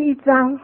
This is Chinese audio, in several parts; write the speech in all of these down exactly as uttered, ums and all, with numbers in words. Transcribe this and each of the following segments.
一章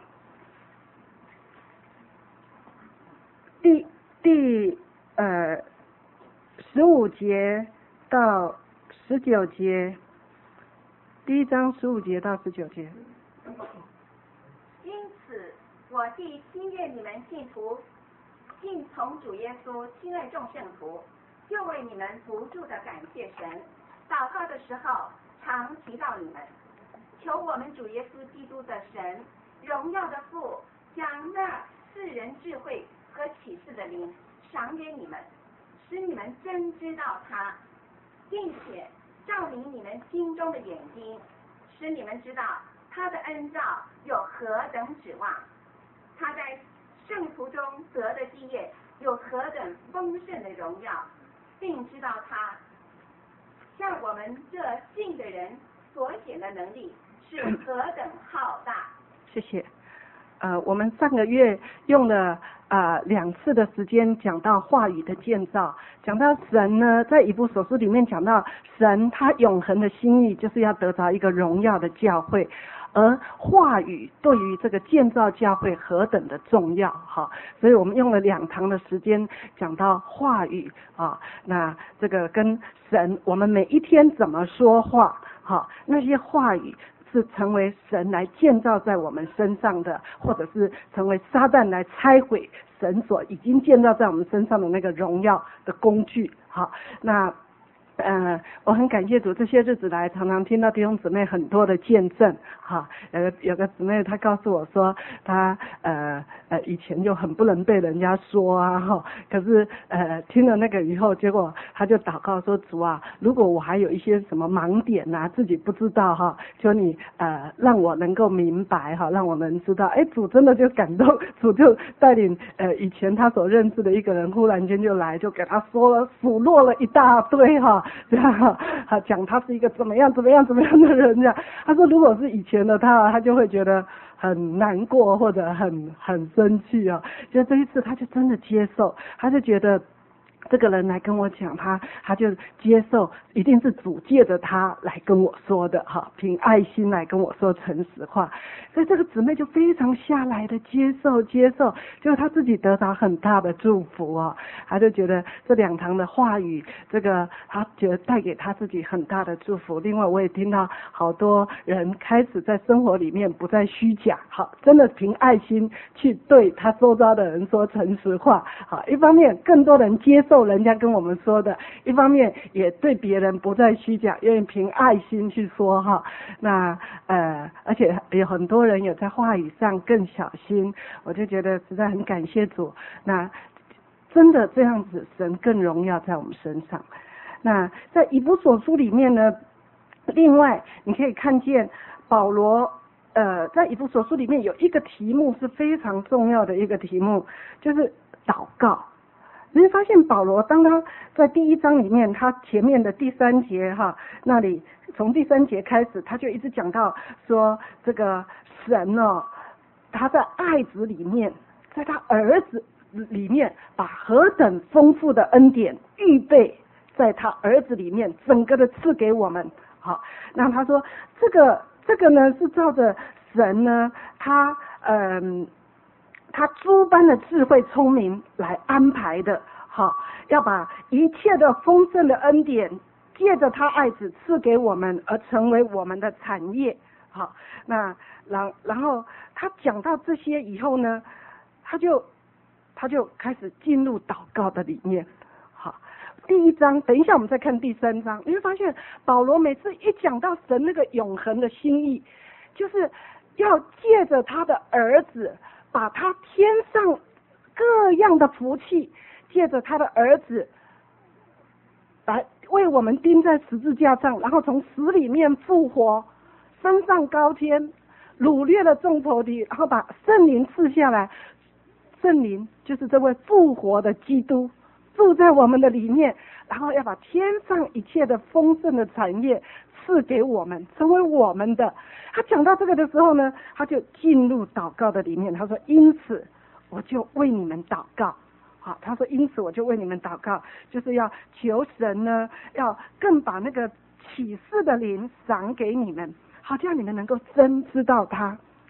第第呃十五节到十九节，第一章十五节到十九节。 因此，我既心愿你们信徒，信从主耶稣亲爱众圣徒，就为你们不住的感谢神。祷告的时候，常提到你们，求我们主耶稣基督的神，荣耀的父，将那世人智慧和启示的灵赏给你们，使你们真知道他，并且照明你们心中的眼睛，使你们知道他的恩召有何等指望，他在圣徒中得的基业有何等丰盛的荣耀，并知道他向我们这信的人所显的能力是何等浩大。 谢谢。呃，我们上个月用了啊、呃、两次的时间讲到话语的建造，讲到神呢，在以弗所书里面讲到神他永恒的心意就是要得着一个荣耀的教会，而话语对于这个建造教会何等的重要哈，所以我们用了两堂的时间讲到话语啊，那这个跟神我们每一天怎么说话哈，那些话语是成为神来建造在我们身上的，或者是成为撒旦来拆毁神所已经建造在我们身上的那个荣耀的工具。好，那呃，我很感谢主，这些日子来常常听到弟兄姊妹很多的见证。哈，有个有个姊妹她告诉我说，她呃呃以前就很不能被人家说啊哈，可是呃听了那个以后，结果她就祷告说，主啊，如果我还有一些什么盲点啊，自己不知道哈，求你呃让我能够明白哈，让我们知道。哎，主真的就感动，主就带领呃以前他所认识的一个人，忽然间就来，就给他说了数落了一大堆哈。这样啊，讲他是一个怎么样怎么样怎么样的人这样。他说如果是以前的他，他就会觉得很难过或者很很生气啊。就这一次他就真的接受，他就觉得这个人来跟我讲，他他就接受，一定是主借着他来跟我说的哈，凭爱心来跟我说诚实话。所以这个姊妹就非常下来的接受接受，就他自己得到很大的祝福哦。他就觉得这两堂的话语，这个他觉得带给他自己很大的祝福。另外我也听到好多人开始在生活里面不再虚假，好，真的凭爱心去对他周遭的人说诚实话。好，一方面更多人接受人家跟我们说的，一方面也对别人不再虚假，愿意凭爱心去说哈。那呃，而且有很多人也在话语上更小心，我就觉得实在很感谢主。那真的这样子，神更荣耀在我们身上。那在以弗所书里面呢，另外你可以看见保罗呃，在以弗所书里面有一个题目是非常重要的一个题目，就是祷告。你会发现保罗当他在第一章里面，他前面的第三节哈，那里从第三节开始，他就一直讲到说这个神哦，他在爱子里面，在他儿子里面，把何等丰富的恩典预备在他儿子里面，整个的赐给我们。好，那他说这个这个呢是照着神呢，他嗯。他诸般的智慧聪明来安排的，好，要把一切的丰盛的恩典借着他爱子赐给我们，而成为我们的产业。好，那然然后他讲到这些以后呢，他就他就开始进入祷告的里面。好，第一章，等一下我们再看第三章，你会发现保罗每次一讲到神那个永恒的心意，就是要借着他的儿子，把他天上各样的福气，借着他的儿子来为我们钉在十字架上，然后从死里面复活，升上高天，掳掠了众仇敌，然后把圣灵赐下来。圣灵就是这位复活的基督住在我们的里面，然后要把天上一切的丰盛的产业赐给我们，成为我们的。他讲到这个的时候呢，他就进入祷告的里面，他说因此我就为你们祷告。好，他说因此我就为你们祷告，就是要求神呢，要更把那个启示的灵赏给你们，好叫你们能够真知道他，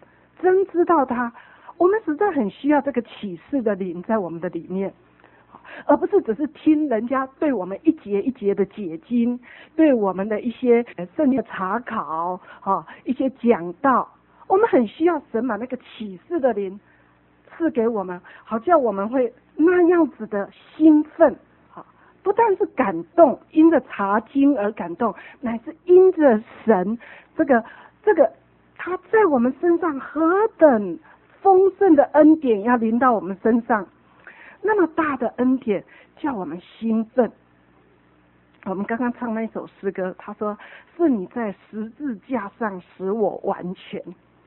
真知道他。我们实在很需要这个启示的灵在我们的里面，而不是只是听人家对我们一节一节的解经，对我们的一些圣经的查考啊，一些讲道。我们很需要神把那个启示的灵赐给我们，好叫我们会那样子的兴奋，啊，不但是感动，因着查经而感动，乃是因着神这个这个他在我们身上何等丰盛的恩典要临到我们身上，那么大的恩典叫我们兴奋。我们刚刚唱那首诗歌，他说是你在十字架上使我完全。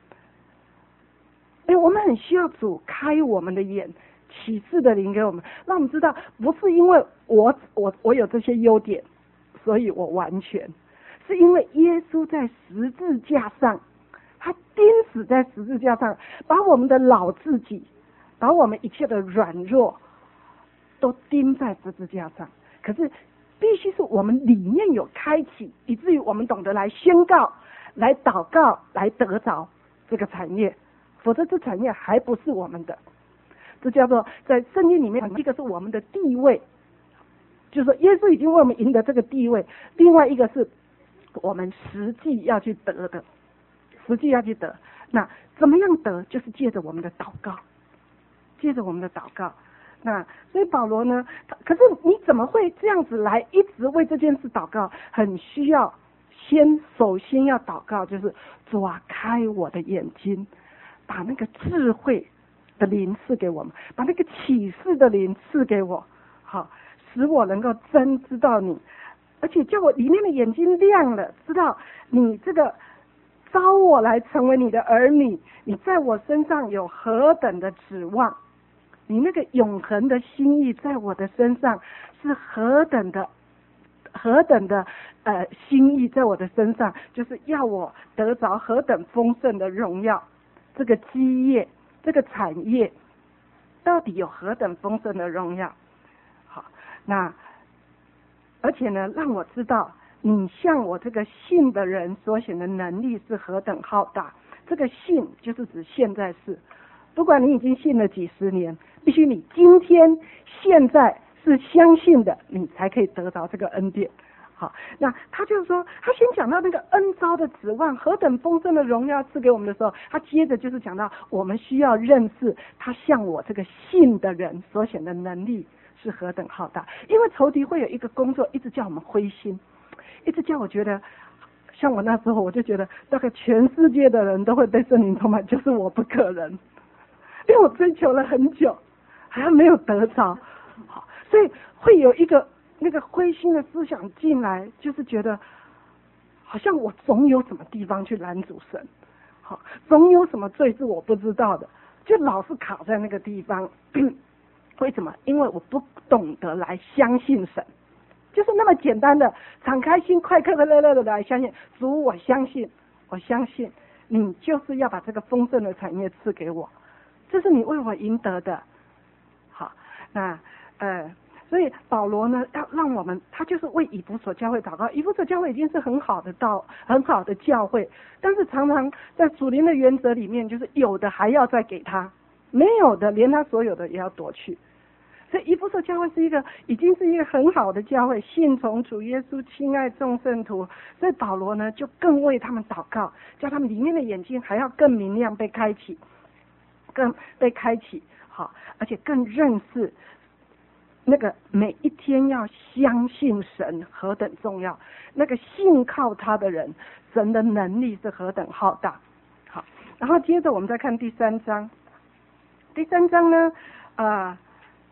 哎，我们很需要主开我们的眼，启示的灵给我们，让我们知道不是因为我我我有这些优点所以我完全，是因为耶稣在十字架上，他钉死在十字架上，把我们的老自己，把我们一切的软弱都钉在十字架上。可是必须是我们里面有开启，以至于我们懂得来宣告，来祷告，来得着这个产业，否则这产业还不是我们的。这叫做在圣经里面，一个是我们的地位，就是说耶稣已经为我们赢得这个地位，另外一个是我们实际要去得的，实际要去得。那怎么样得？就是借着我们的祷告，借着我们的祷告。那所以保罗呢，可是你怎么会这样子来一直为这件事祷告？很需要先首先要祷告，就是主啊，开我的眼睛，把那个智慧的灵赐给我们，把那个启示的灵赐给我，好，使我能够真知道你，而且叫我里面的眼睛亮了，知道你这个招我来成为你的儿女，你在我身上有何等的指望，你那个永恒的心意在我的身上是何等的何等的呃心意在我的身上，就是要我得着何等丰盛的荣耀，这个基业，这个产业到底有何等丰盛的荣耀。好，那而且呢，让我知道你向我这个信的人所显的能力是何等浩大。这个信就是指现在式，不管你已经信了几十年，必须你今天现在是相信的，你才可以得着这个恩典。好，那他就是说，他先讲到那个恩召的指望何等丰盛的荣耀赐给我们的时候，他接着就是讲到我们需要认识他向我这个信的人所显的能力是何等浩大。因为仇敌会有一个工作，一直叫我们灰心，一直叫我觉得，像我那时候我就觉得大概全世界的人都会被圣灵充满，就是我不可能，因为我追求了很久还没有得着。好，所以会有一个那个灰心的思想进来，就是觉得好像我总有什么地方去拦阻神，好，总有什么罪是我不知道的，就老是卡在那个地方。为什么？因为我不懂得来相信神，就是那么简单的敞开心，快快乐乐的来相信主。我相信，我相信你就是要把这个丰盛的产业赐给我，这是你为我赢得的。好，那呃。所以保罗呢，要让我们，他就是为以弗所教会祷告。以弗所教会已经是很好的道，很好的教会，但是常常在属灵的原则里面，就是有的还要再给他，没有的连他所有的也要夺去。所以以弗所教会是一个已经是一个很好的教会，信从主耶稣，亲爱众圣徒。所以保罗呢，就更为他们祷告，叫他们里面的眼睛还要更明亮，被开启，更被开启，好，而且更认识。那个每一天要相信神何等重要，那个信靠他的人，神的能力是何等浩大。好，然后接着我们再看第三章。第三章呢，啊、呃，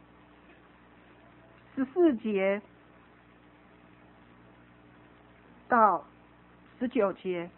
十四节到十九节。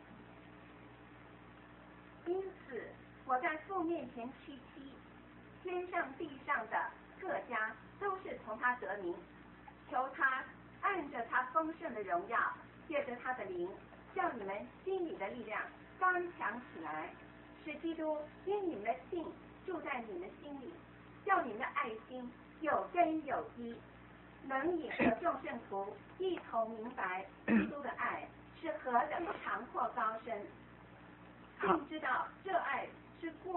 因此，我在父面前屈膝，天上地上的各家都是从他得名，求他按着他丰盛的荣耀，借着他的灵，叫你们心里的力量刚强起来，使基督因你们的信住在你们心里，叫你们的爱心有根有基，能引和众圣徒一同明白基督的爱是何等长阔高深，并知道这爱是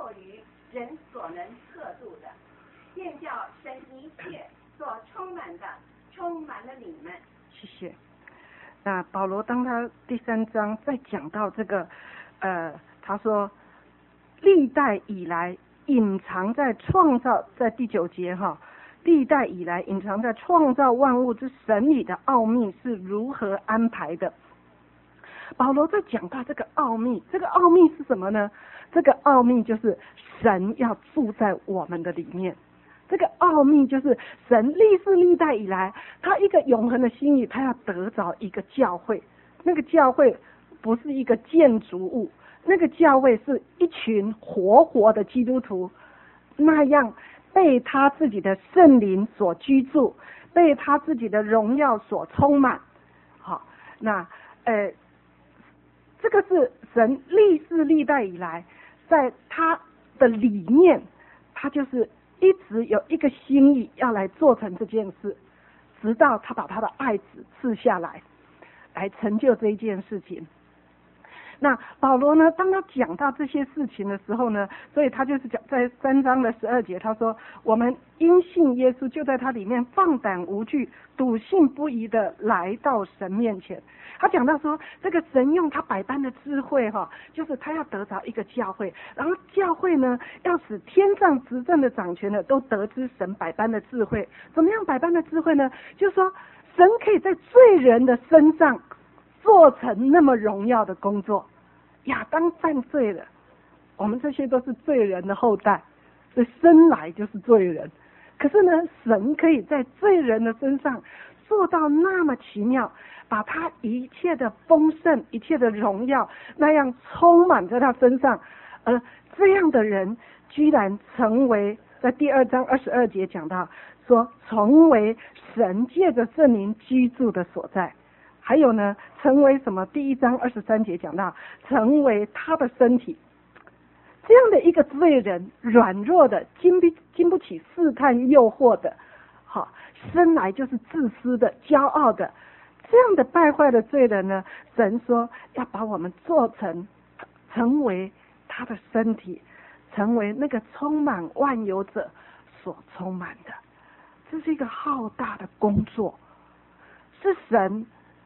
人所能测度的，便叫神一切所充满的充满了你们。 谢谢。那保罗当他第三章再讲到这个，呃，他说历代以来隐藏在创造，在第九节哈，历代以来隐藏在创造万物之神里的奥秘是如何安排的。保罗在讲到这个奥秘，这个奥秘是什么呢？这个奥秘就是神要住在我们的里面。这个奥秘就是神历世历代以来，他一个永恒的心意，他要得着一个教会。那个教会不是一个建筑物，那个教会是一群活活的基督徒，那样被他自己的圣灵所居住，被他自己的荣耀所充满。好，那呃，这个是神历世历代以来，在他的里面，他就是一直有一个心意要来做成这件事，直到他把他的爱子赐下来，来成就这一件事情。那保罗呢，当他讲到这些事情的时候呢，所以他就是讲在三章的十二节，他说我们因信耶稣，就在他里面放胆无惧，笃信不疑的来到神面前。他讲到说，这个神用他百般的智慧哈，就是他要得着一个教会，然后教会呢要使天上执政的掌权的都得知神百般的智慧。怎么样百般的智慧呢？就是说神可以在罪人的身上做成那么荣耀的工作。亚当犯罪了，我们这些都是罪人的后代，所以生来就是罪人。可是呢，神可以在罪人的身上做到那么奇妙，把他一切的丰盛、一切的荣耀那样充满在他身上，而这样的人居然成为，在第二章二十二节讲到说，成为神借着圣灵居住的所在。还有呢，成为什么？第一章二十三节讲到，成为他的身体。这样的一个罪人，软弱的，经不经不起试探诱惑的，好，生来就是自私的、骄傲的，这样的败坏的罪人呢，神说要把我们做成，成为他的身体，成为那个充满万有者所充满的。这是一个浩大的工作，是神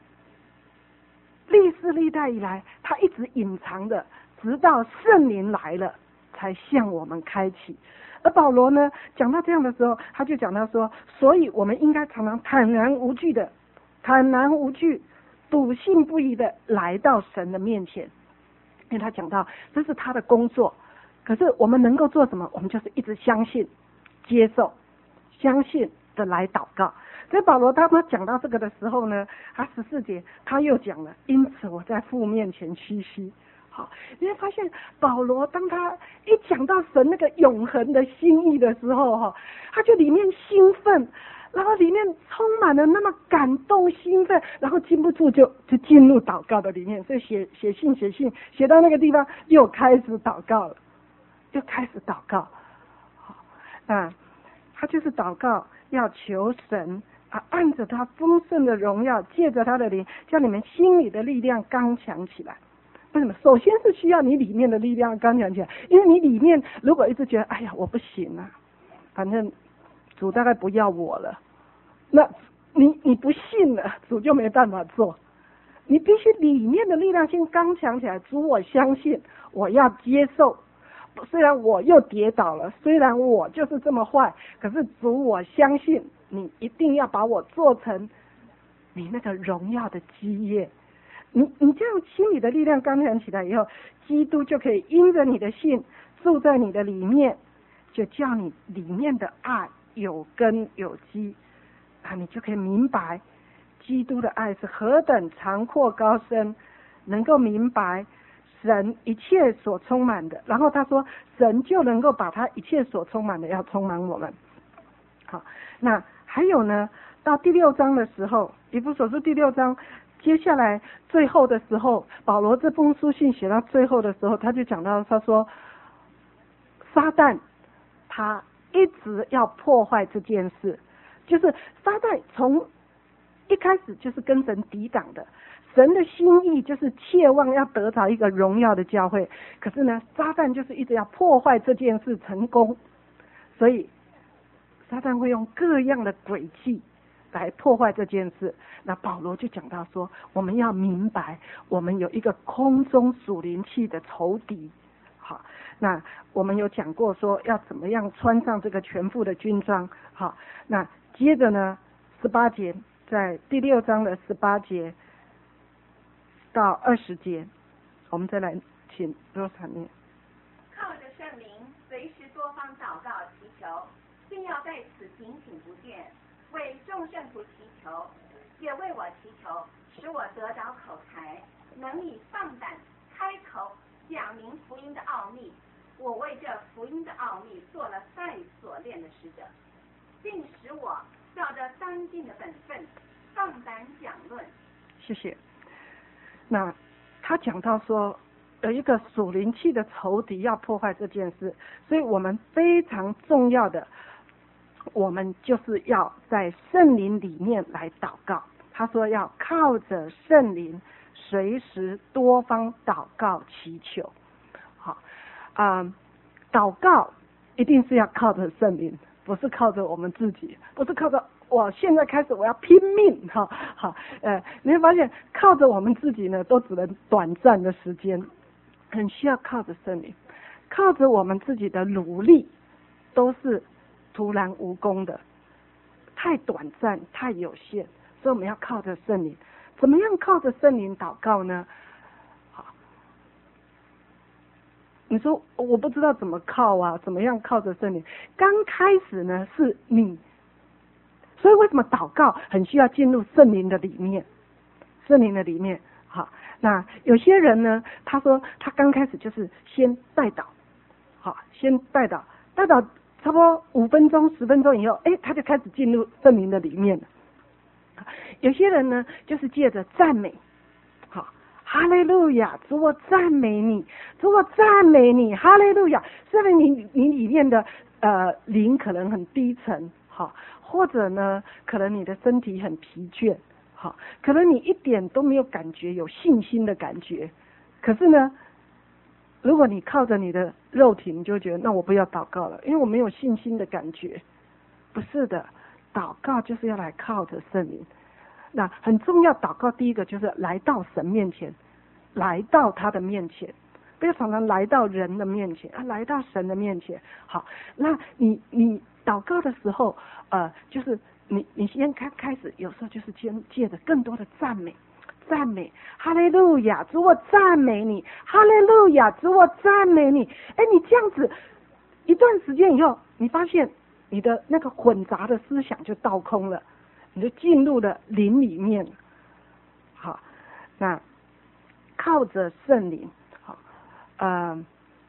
历世历代以来他一直隐藏的，直到圣灵来了才向我们开启。而保罗呢讲到这样的时候，他就讲到说，所以我们应该常常坦然无惧的坦然无惧笃信不疑的来到神的面前。因为他讲到这是他的工作，可是我们能够做什么？我们就是一直相信、接受、相信的来祷告。所以保罗当他讲到这个的时候呢，他十四节他又讲了，因此我在父面前屈膝。好，你会发现保罗当他一讲到神那个永恒的心意的时候哈，他就里面兴奋，然后里面充满了那么感动兴奋，然后禁不住就就进入祷告的里面。所以写写信写信写到那个地方又开始祷告了，又开始祷告。好，那他就是祷告要求神啊，按着他丰盛的荣耀，借着他的灵，叫你们心里的力量刚强起来。为什么？首先是需要你里面的力量刚强起来，因为你里面如果一直觉得哎呀我不行啊，反正主大概不要我了，那你你不信了，主就没办法做。你必须里面的力量先刚强起来，主我相信，我要接受，虽然我又跌倒了，虽然我就是这么坏，可是主我相信你一定要把我做成你那个荣耀的基业。你你这样心里的力量刚强起来以后，基督就可以因着你的信住在你的里面，就叫你里面的爱有根有基啊，你就可以明白基督的爱是何等长阔高深，能够明白神一切所充满的。然后他说神就能够把他一切所充满的要充满我们。好，那还有呢，到第六章的时候，以弗所书第六章接下来最后的时候，保罗这封书信写到最后的时候，他就讲到，他说撒旦他一直要破坏这件事，就是撒旦从一开始就是跟神抵挡的， 神的心意就是切望要得着一个荣耀的教会，可是呢，撒旦就是一直要破坏这件事成功，所以撒旦会用各样的诡计来破坏这件事。那保罗就讲到说，我们要明白，我们有一个空中属灵气的仇敌。好，那我们有讲过说要怎么样穿上这个全副的军装。好，那接着呢，十八节，在第六章的十八节到二十节，我们再来请罗莎念。 靠着圣灵，随时多方祷告祈求，并要在此警醒不倦，为众圣徒祈求，也为我祈求，使我得着口才，能以放胆开口讲明福音的奥秘。我为这福音的奥秘做了带锁链的使者，并使我照着当尽的本分放胆讲论。 谢谢。那他讲到说，有一个属灵气的仇敌要破坏这件事，所以我们非常重要的，我们就是要在圣灵里面来祷告。他说要靠着圣灵，随时多方祷告祈求。好，啊、呃，祷告一定是要靠着圣灵，不是靠着我们自己，不是靠着我现在开始我要拼命哈。好，呃，你会发现靠着我们自己呢，都只能短暂的时间，很需要靠着圣灵，靠着我们自己的努力，都是徒然无功的，太短暂，太有限，所以我们要靠着圣灵。怎么样靠着圣灵祷告呢？好，你说我不知道怎么靠啊，怎么样靠着圣灵？刚开始呢是你，所以为什么祷告很需要进入圣灵的里面？圣灵的里面，好，那有些人呢，他说他刚开始就是先代祷，好，先代祷，代祷差不多五分钟、十分钟以后，哎，他就开始进入圣灵的里面了。有些人呢，就是借着赞美，好，哈利路亚，主我赞美你，主我赞美你，哈利路亚。虽然你你里面的呃灵可能很低沉，好，或者呢，可能你的身体很疲倦，好，可能你一点都没有感觉有信心的感觉。可是呢，如果你靠着你的肉体，你就觉得那我不要祷告了，因为我没有信心的感觉。不是的。祷告就是要来靠着圣灵，那很重要。祷告第一个就是来到神面前，来到他的面前，不要常常来到人的面前啊，来到神的面前。好，那你你祷告的时候，呃，就是你你先开开始，有时候就是先借着更多的赞美，赞美，哈利路亚，主我赞美你，哈利路亚，主我赞美你。哎，你这样子一段时间以后，你发现你的那个混杂的思想就倒空了，你就进入了灵里面。好，那靠着圣灵，好，呃，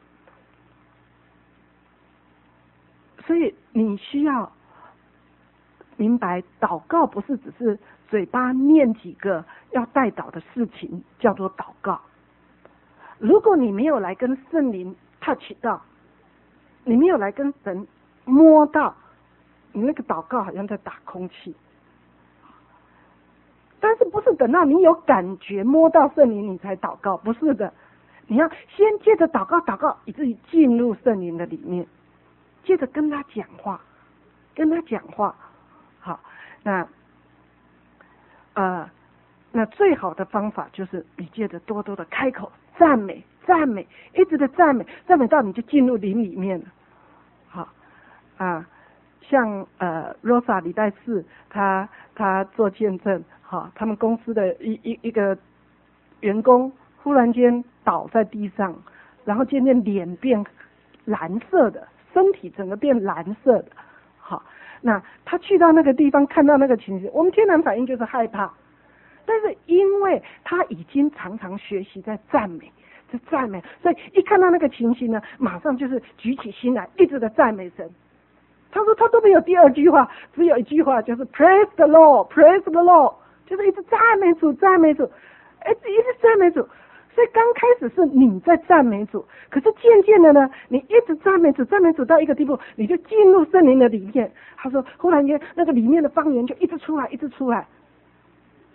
所以你需要明白，祷告不是只是嘴巴念几个要代祷的事情叫做祷告。如果你没有来跟圣灵 touch 到，你没有来跟神摸到，你那个祷告好像在打空气。但是不是等到你有感觉摸到圣灵你才祷告，不是的，你要先借着祷告祷告，以至于进入圣灵的里面，接着跟他讲话，跟他讲话。好，那呃，那最好的方法就是你借着多多的开口赞美，赞美，一直的赞美，赞美到你就进入灵里面了。好啊，像呃 Rosa 礼拜四，他他做见证，好，他们公司的一一一个员工忽然间倒在地上，然后渐渐脸变蓝色的，身体整个变蓝色的。好，那他去到那个地方看到那个情形，我们天然反应就是害怕，但是因为他已经常常学习在赞美，在赞美，所以一看到那个情形呢，马上就是举起心来，一直的赞美神。他说他都没有第二句话，只有一句话，就是 Praise the Lord, Praise the Lord， 就是一直赞美主，赞美主，哎，一直赞美主。所以刚开始是你在赞美主，可是渐渐的呢，你一直赞美主，赞美主到一个地步，你就进入圣灵的里面。他说，忽然间那个里面的方言就一直出来，一直出来。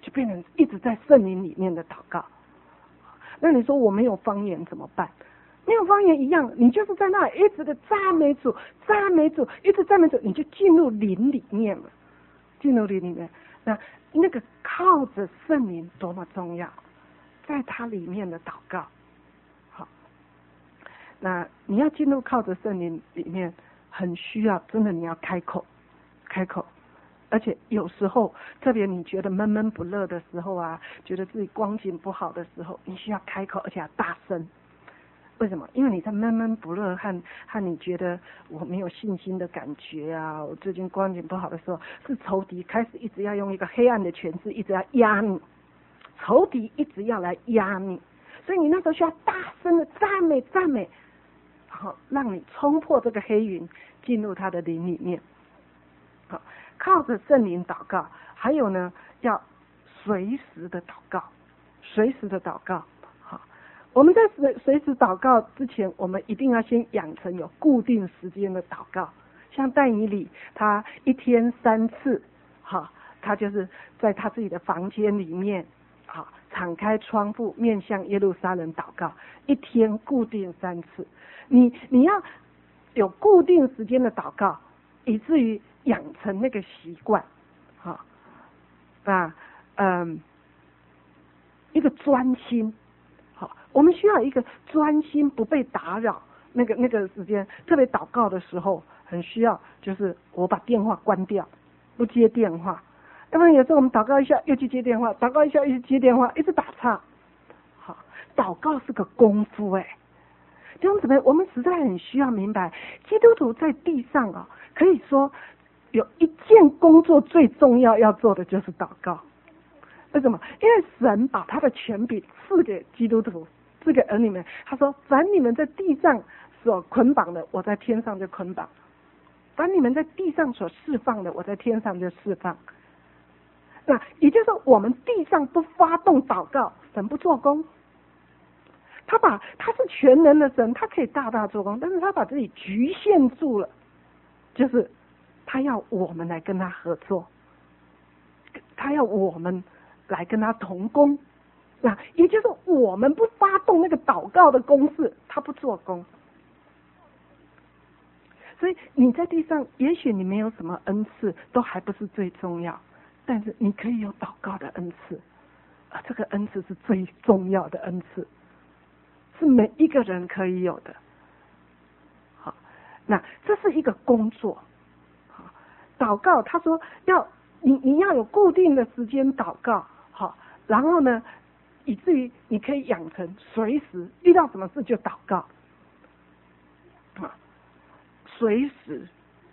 就变成一直在圣灵里面的祷告。那你说我没有方言怎么办？没有方言一样，你就是在那里一直的赞美主，赞美主，一直赞美主，你就进入灵里面了，进入灵里面。那那个靠着圣灵多么重要，在它里面的祷告。好，那你要进入靠着圣灵里面，很需要，真的你要开口，开口。而且有时候，特别你觉得闷闷不乐的时候啊，觉得自己光景不好的时候，你需要开口，而且要大声。为什么？因为你在闷闷不乐和和你觉得我没有信心的感觉啊，我最近光景不好的时候，是仇敌开始一直要用一个黑暗的权势，一直要压你，仇敌一直要来压你，所以你那时候需要大声的赞美赞美，然后让你冲破这个黑云，进入他的灵里面。好，靠着圣灵祷告，还有呢，要随时的祷告，随时的祷告。我们在随随时祷告之前，我们一定要先养成有固定时间的祷告。像但以理，他一天三次，哈，他就是在他自己的房间里面，啊，敞开窗户面向耶路撒冷祷告，一天固定三次。你你要有固定时间的祷告，以至于养成那个习惯，哈，啊，嗯，一个专心。我们需要一个专心不被打扰那个那个时间，特别祷告的时候很需要，就是我把电话关掉，不接电话。要不然有时候我们祷告一下又去接电话，祷告一下又去接电话，一直打岔。好，祷告是个功夫哎，弟兄姊妹，我们实在很需要明白，基督徒在地上啊，可以说有一件工作最重要要做的就是祷告。为什么？因为神把他的权柄赐给基督徒，赐给儿女们。他说：“凡你们在地上所捆绑的，我在天上就捆绑；凡你们在地上所释放的，我在天上就释放。”那也就是说，我们地上不发动祷告，神不做工。他把他是全能的神，他可以大大做工，但是他把自己局限住了，就是他要我们来跟他合作，他要我们来跟他同工，那也就是我们不发动那个祷告的攻势，他不做工。所以你在地上，也许你没有什么恩赐，都还不是最重要，但是你可以有祷告的恩赐，而这个恩赐是最重要的恩赐，是每一个人可以有的。好，那这是一个工作。好，祷告，他说要你你要有固定的时间祷告。好，然后呢，以至于你可以养成随时遇到什么事就祷告，啊，随时。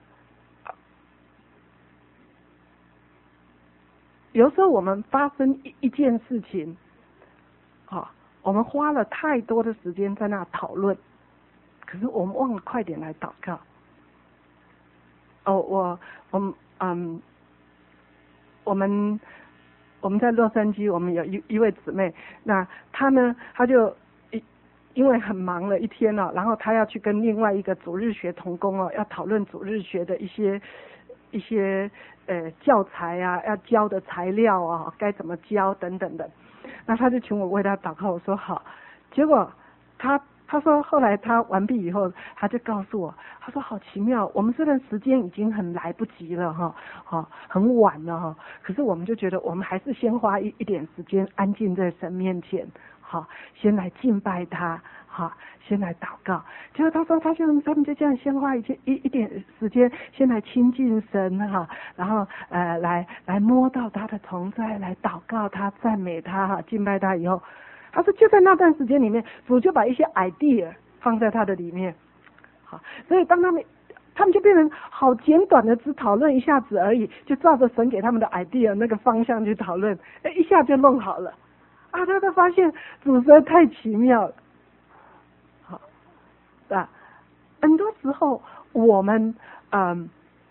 有时候我们发生一一件事情，啊，我们花了太多的时间在那讨论，可是我们忘了快点来祷告。哦，我我们嗯，我们。我们在洛杉矶，我们有一一位姊妹，那她呢，她就因为很忙了一天了，然后她要去跟另外一个主日学同工哦，要讨论主日学的一些一些呃教材啊，要教的材料啊，该怎么教等等的。那她就请我为她祷告，我说好。结果她她说后来她完毕以后，她就告诉我，她说好奇妙，我们虽然时间已经很来不及了哈，哈，很晚了哈，可是我们就觉得我们还是先花一一点时间安静在神面前，好，先来敬拜他，好，先来祷告。结果她说她就他们就这样先花一一一点时间，先来亲近神哈，然后呃来来摸到他的同在，来祷告他，赞美他哈，敬拜他以后。他说就在那段时间里面，主就把一些 idea 放在他的里面，好，所以当他们他们就变成好简短的，只讨论一下子而已，就照着神给他们的 idea 那个方向去讨论，哎，一下就弄好了啊！他就发现主实在太奇妙了，好啊，很多时候我们嗯，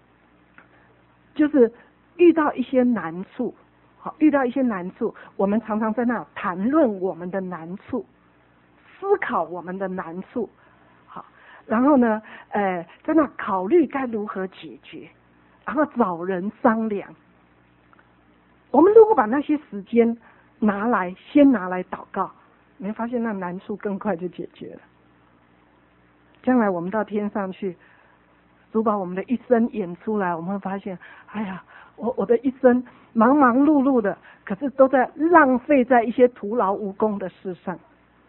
就是遇到一些难处。好，遇到一些难处，我们常常在那谈论我们的难处，思考我们的难处，好，然后呢，呃，在那考虑该如何解决，然后找人商量。 我们如果把那些时间拿来先拿来祷告，你会发现那难处更快就解决了。将来我们到天上去，主把我们的一生演出来，我们会发现，哎呀，我我的一生忙忙碌碌的，可是都在浪费在一些徒劳无功的事上。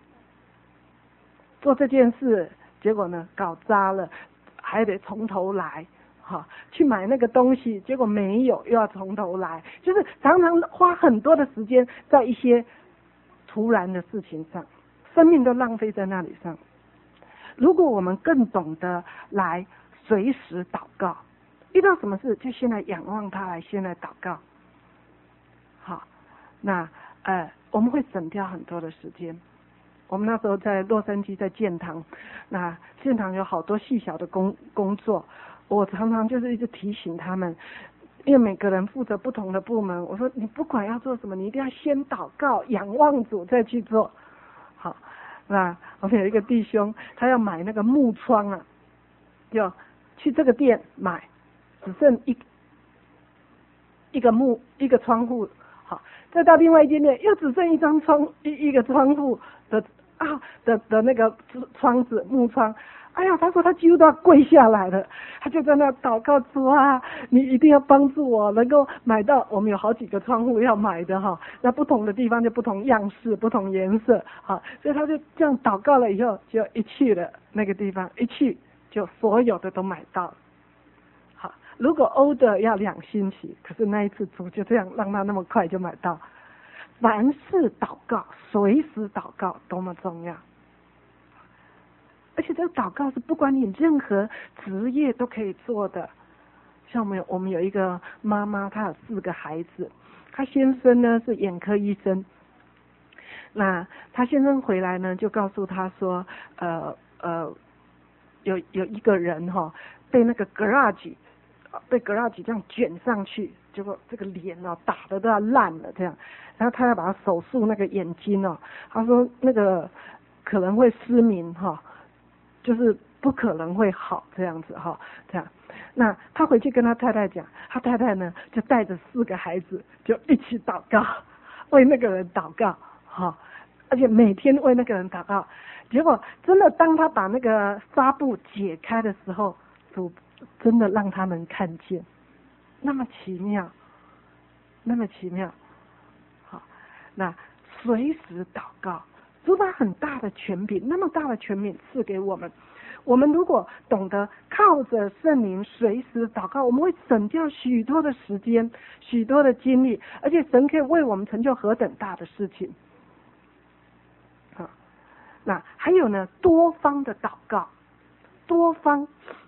做这件事，结果呢搞砸了，还得从头来。哈，去买那个东西，结果没有，又要从头来，就是常常花很多的时间在一些突然的事情上，生命都浪费在那里上。如果我们更懂得来随时祷告，遇到什么事就先来仰望他，来先来祷告。好，那呃我们会省掉很多的时间。我们那时候在洛杉矶在建堂，那建堂有好多细小的工工作。我常常就是一直提醒他们，因为每个人负责不同的部门，我说你不管要做什么，你一定要先祷告仰望主再去做。好，那我们有一个弟兄，他要买那个木窗啊，就去这个店买，只剩一一个木一个窗户，好，再到另外一间店又只剩一张窗一一个窗户的啊的的那个窗子木窗。哎呀，他说他几乎都要跪下来了，他就在那祷告说啊，你一定要帮助我能够买到，我们有好几个窗户要买的哈，那不同的地方就不同样式、不同颜色，好，所以他就这样祷告了以后，就一去了那个地方，一去就所有的都买到了。好，如果欧的要两星期，可是那一次主就这样让他那么快就买到。凡事祷告，随时祷告多么重要。而且这个祷告是不管你任何职业都可以做的。像我们有我们有一个妈妈，她有四个孩子，她先生呢是眼科医生。那她先生回来呢，就告诉她说，呃呃，有有一个人哈、哦、被那个 garage 被 garage 这样卷上去，结果这个脸哦打得都要烂了这样，然后他要把他手术那个眼睛哦，他说那个可能会失明哈、哦。就是不可能会好这样子哈，这样，那他回去跟他太太讲，他太太呢就带着四个孩子就一起祷告，为那个人祷告哈，而且每天为那个人祷告。结果真的当他把那个纱布解开的时候，主真的让他们看见，那么奇妙，那么奇妙。好，那随时祷告。主把很大的权柄，那么大的权柄赐给我们。我们如果懂得靠着圣灵随时祷告，我们会省掉许多的时间、许多的精力，而且神可以为我们成就何等大的事情。好，那还有呢，多方的祷告，多方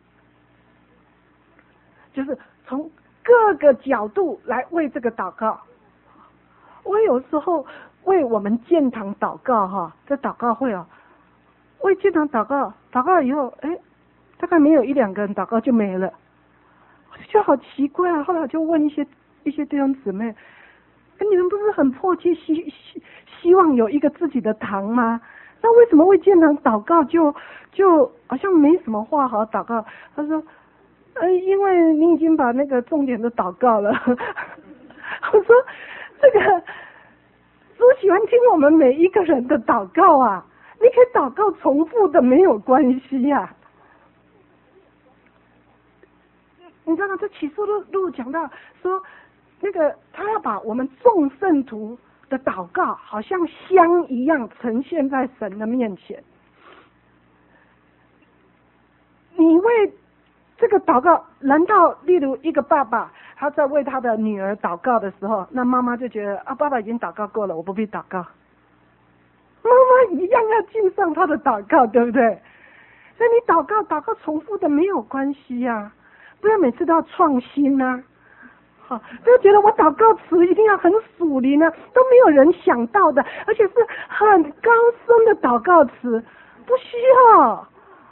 就是从各个角度来为这个祷告。我有时候为我们建堂祷告哈，在祷告会哦，为建堂祷告，祷告以后，哎，大概没有一两个人祷告就没了，我就觉得好奇怪啊。后来我就问一些一些弟兄姊妹，哎，你们不是很迫切希希希望有一个自己的堂吗？那为什么为建堂祷告就就好像没什么话好祷告？他说，哎，因为你已经把那个重点都祷告了。我说。这个主喜欢听我们每一个人的祷告啊，你可以祷告重复的没有关系呀、啊。你知道吗？这启示录录讲到说，那个他要把我们众圣徒的祷告好像香一样呈现在神的面前。你为这个祷告，难道例如一个爸爸？他在为他的女儿祷告的时候，那妈妈就觉得啊，爸爸已经祷告过了，我不必祷告。妈妈一样要尽上他的祷告，对不对？所以你祷告祷告重复的没有关系呀、啊，不要每次都要创新呐、啊。好，不要觉得我祷告词一定要很属灵呢、啊，都没有人想到的，而且是很高深的祷告词，不需要。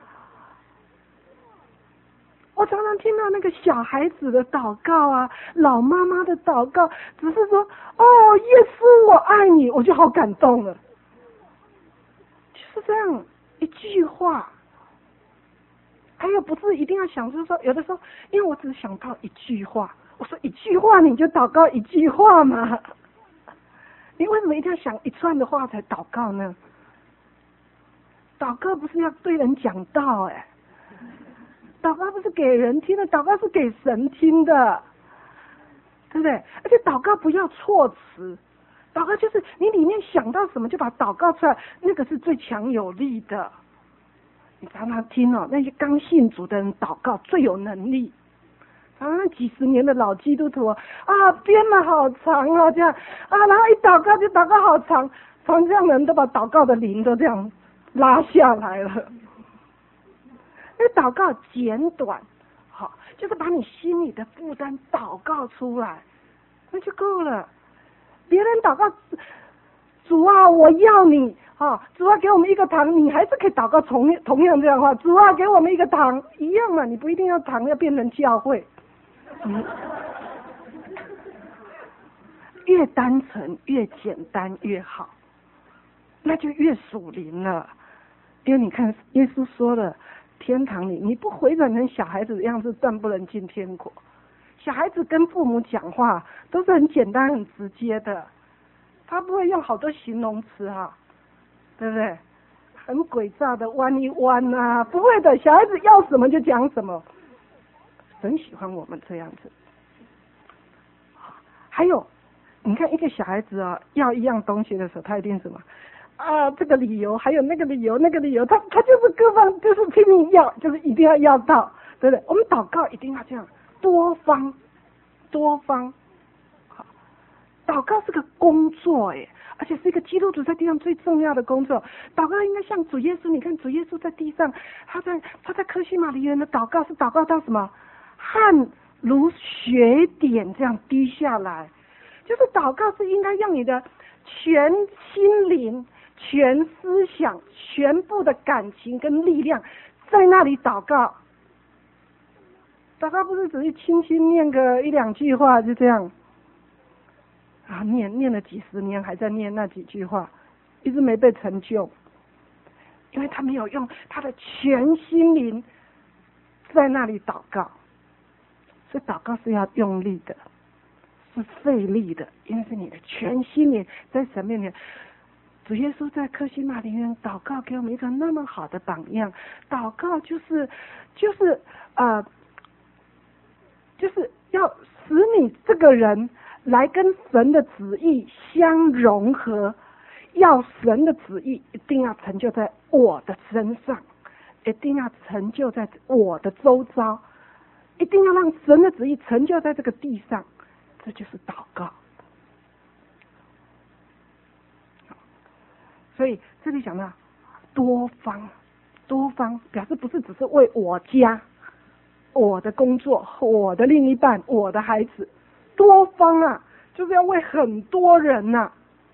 我常常听到那个小孩子的祷告啊，老妈妈的祷告，只是说哦，耶稣我爱你，我就好感动了，就是这样一句话。还有不是一定要想，就是说有的时候，因为我只想到一句话， 我说一句话你就祷告一句话嘛，你为什么一定要想一串的话才祷告呢？祷告不是要对人讲道哎，祷告不是给人听的，祷告是给神听的，对不对？而且祷告不要措辞，祷告就是你里面想到什么就把祷告出来，那个是最强有力的。你常常听哦，那些刚信主的人祷告最有能力。常常那几十年的老基督徒啊，编了好长哦，这样啊，然后一祷告就祷告好长，常这样的人都把祷告的灵都这样拉下来了。那祷告简短，好，就是把你心里的负担祷告出来，那就够了。别人祷告，主啊，我要你啊，主啊，给我们一个糖，你还是可以祷告同同样这样的话，主啊，给我们一个糖，一样嘛，你不一定要糖要变成教会。嗯，越单纯越简单越好，那就越属灵了。因为你看耶稣说了，天堂里你不回转成小孩子的样子，断不能进天国。小孩子跟父母讲话都是很简单很直接的，他不会用好多形容词啊，对不对？很诡诈的弯一弯啊，不会的，小孩子要什么就讲什么。很喜欢我们这样子。还有，你看一个小孩子啊，要一样东西的时候，他一定什么啊？这个理由，还有那个理由，那个理由，他他就是各方就是拼命要，就是一定要要到，对不对？我们祷告一定要这样，多方，多方。好，祷告是个工作耶，而且是一个基督徒在地上最重要的工作。祷告应该像主耶稣，你看主耶稣在地上，他在他在客西马尼园的祷告是祷告到什么？汗如雪点这样滴下来，就是祷告是应该让你的全心灵、全思想、全部的感情跟力量在那里祷告。祷告不是只是轻轻念个一两句话就这样啊，念念了几十年还在念那几句话，一直没被成就，因为他没有用他的全心灵在那里祷告。所以祷告是要用力的，是费力的，因为是你的全心灵在神面前。主耶稣在客西马尼园祷告，给我们一个那么好的榜样。祷告就是就是呃，就是要使你这个人来跟神的旨意相融合，要神的旨意一定要成就在我的身上，一定要成就在我的周遭。一定要让神的旨意成就在这个地上，这就是祷告。所以这里讲到多方，多方表示不是只是为我家、我的工作、我的另一半、我的孩子，多方啊，就是要为很多人呐、啊。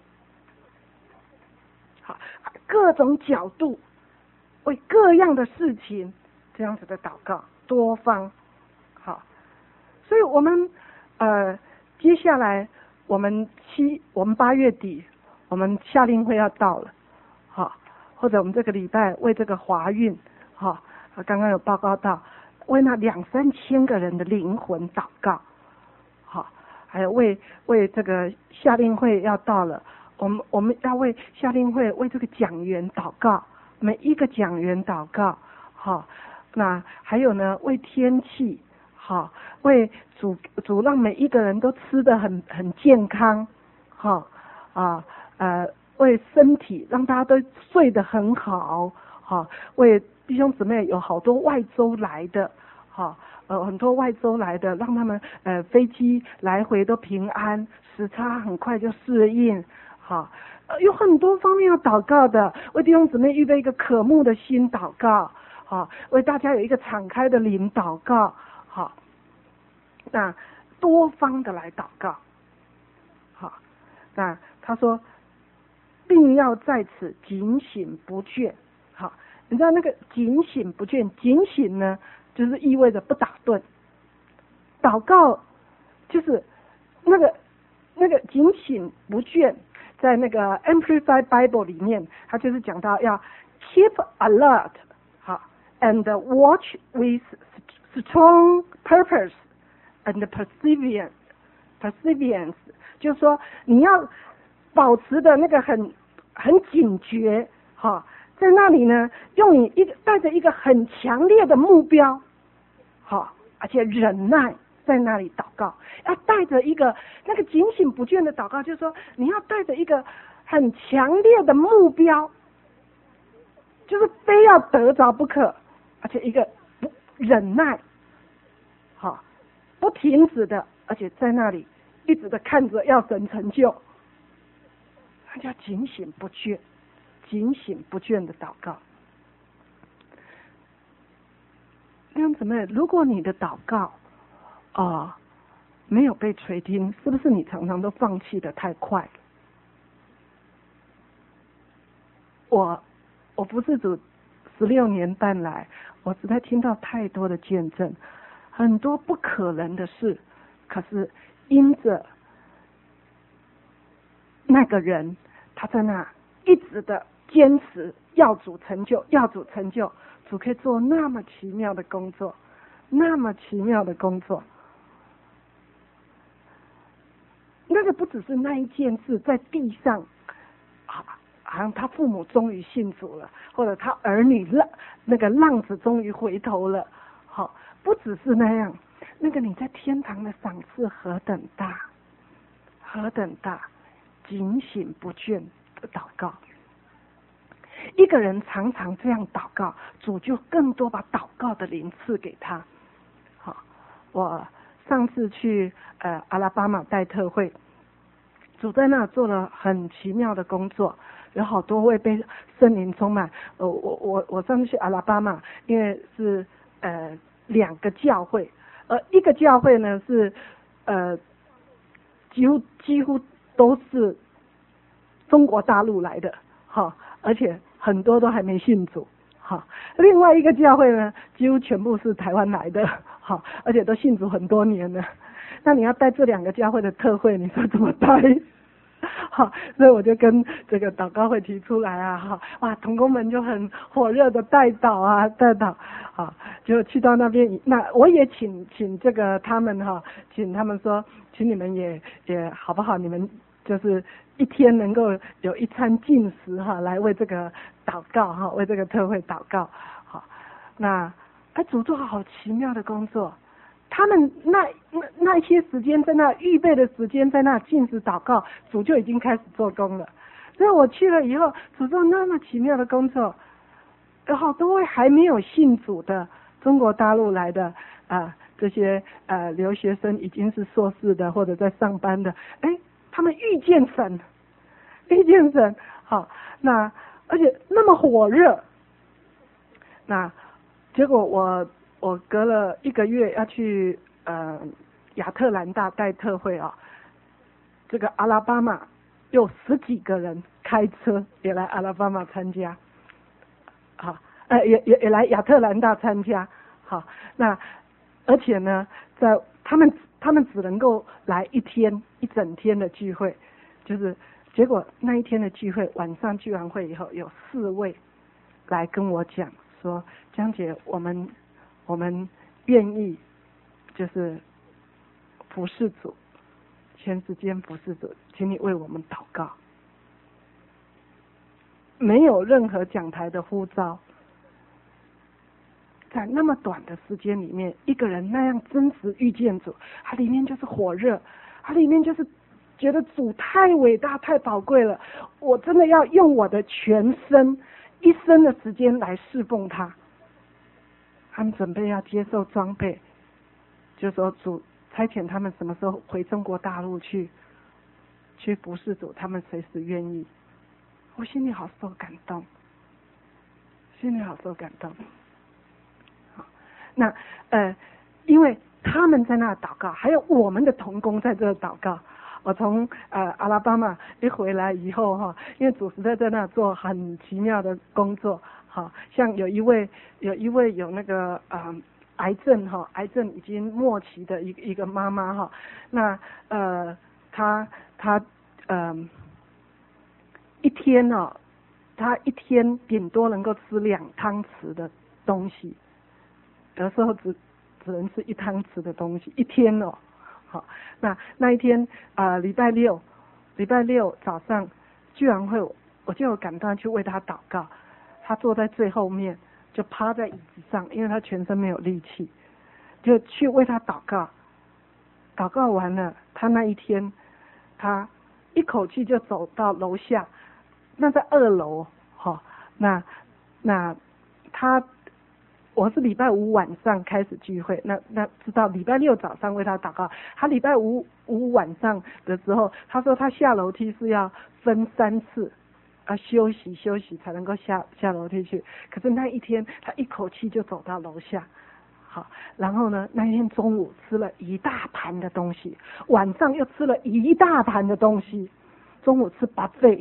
好，各种角度，为各样的事情，这样子的祷告，多方。好，所以我们呃接下来我们七我们八月底我们夏令会要到了，好，或者我们这个礼拜为这个华运，好，刚刚有报告到为那两三千个人的灵魂祷告，好，还有为为这个夏令会要到了，我们我们要为夏令会为这个讲员祷告，每一个讲员祷告，好，那还有呢为天气。好，为主主让每一个人都吃得很很健康，好啊呃为身体让大家都睡得很好，好为弟兄姊妹有好多外州来的，好呃很多外州来的，让他们呃飞机来回都平安，时差很快就适应，好、呃、有很多方面要祷告的，为弟兄姊妹预备一个渴慕的心祷告，好为大家有一个敞开的灵祷告。好，那多方的来祷告。好，那他说，并要在此警醒不倦。好，你知道那个警醒不倦，警醒呢，就是意味着不打盹。祷告就是那个那个警醒不倦，在那个 Amplified Bible 里面，它就是讲到要 keep alert， 好 ，and watch with strong purpose and perseverance perseverance 就是说你要保持的那个很很警觉哈，在那里呢，用你一个带着一个很强烈的目标，好，而且忍耐在那里祷告，要带着一个那个警醒不倦的祷告，就是说你要带着一个很强烈的目标，就是非要得着不可，而且一个不忍耐，好，不停止的，而且在那里一直的看着要神成就，那叫警醒不倦，警醒不倦的祷告。弟兄姊妹，如果你的祷告啊、呃、没有被垂听，是不是你常常都放弃的太快了？我我不是主十六年半来，我实在听到太多的见证，很多不可能的事，可是因着那个人他在那一直的坚持要主成就，要主成就，主可以做那么奇妙的工作，那么奇妙的工作。那个不只是那一件事在地上啊，好像他父母终于信主了，或者他儿女浪那个浪子终于回头了，好，不只是那样，那个你在天堂的赏赐何等大，何等大，警醒不倦的祷告。一个人常常这样祷告，主就更多把祷告的灵赐给他。好，我上次去呃阿拉巴马带特会，主在那做了很奇妙的工作，有好多位被圣灵充满。呃，我我我上次去阿拉巴马，因为是呃两个教会，呃一个教会呢是呃几乎几乎都是中国大陆来的，哈，而且很多都还没信主，哈。另外一个教会呢，几乎全部是台湾来的，哈，而且都信主很多年了。那你要带这两个教会的特会，你说怎么带？好，所以我就跟这个祷告会提出来啊，哈，哇，同工们就很火热的带祷啊，带祷，啊，就去到那边，那我也请请这个他们哈，请他们说，请你们也也好不好？你们就是一天能够有一餐禁食哈，来为这个祷告哈，为这个特会祷告，好，那哎，主做好奇妙的工作。他们那那那些时间在那预备的时间在那禁食祷告，主就已经开始做工了。所以我去了以后，主做那么奇妙的工作，有好多位还没有信主的中国大陆来的啊、呃、这些呃留学生，已经是硕士的或者在上班的，哎，他们遇见神，遇见神，好，那而且那么火热，那结果我。我隔了一个月要去呃亚特兰大带特会啊，这个阿拉巴马有十几个人开车也来阿拉巴马参加，好，呃也也也来亚特兰大参加，好，那而且呢，在他们他们只能够来一天一整天的聚会，就是结果那一天的聚会晚上聚完会以后，有四位来跟我讲说，江姐，我们。我们愿意就是服侍主，全时间服侍主，请你为我们祷告。没有任何讲台的呼召，在那么短的时间里面，一个人那样真实遇见主，他里面就是火热，他里面就是觉得主太伟大太宝贵了，我真的要用我的全身一生的时间来侍奉他。他们准备要接受装备，就说主差遣他们什么时候回中国大陆去，去服侍主，他们随时愿意。我心里好受感动，心里好受感动。好，那呃，因为他们在那祷告，还有我们的同工在这祷告。我从呃阿拉巴马一回来以后哈，因为主实在在那做很奇妙的工作。好像有一位有一位有那个呃癌症哈，癌症已经末期的一个一个妈妈哈，那呃她她呃一天呢、哦，她一天顶多能够吃两汤匙的东西，有时候只只能吃一汤匙的东西，一天哦。好，那那一天啊，呃，礼拜六，礼拜六早上聚完会，我就有感动去为他祷告。他坐在最后面，就趴在椅子上，因为他全身没有力气，就去为他祷告。祷告完了，他那一天，他一口气就走到楼下，那在二楼，哈，哦，那那他，我是礼拜五晚上开始聚会，那那知道礼拜六早上为他祷告，他礼拜五五晚上的时候，他说他下楼梯是要分三次，啊休息休息才能够下下楼梯去，可是那一天他一口气就走到楼下。好，然后呢，那天中午吃了一大盘的东西，晚上又吃了一大盘的东西，中午吃buffet，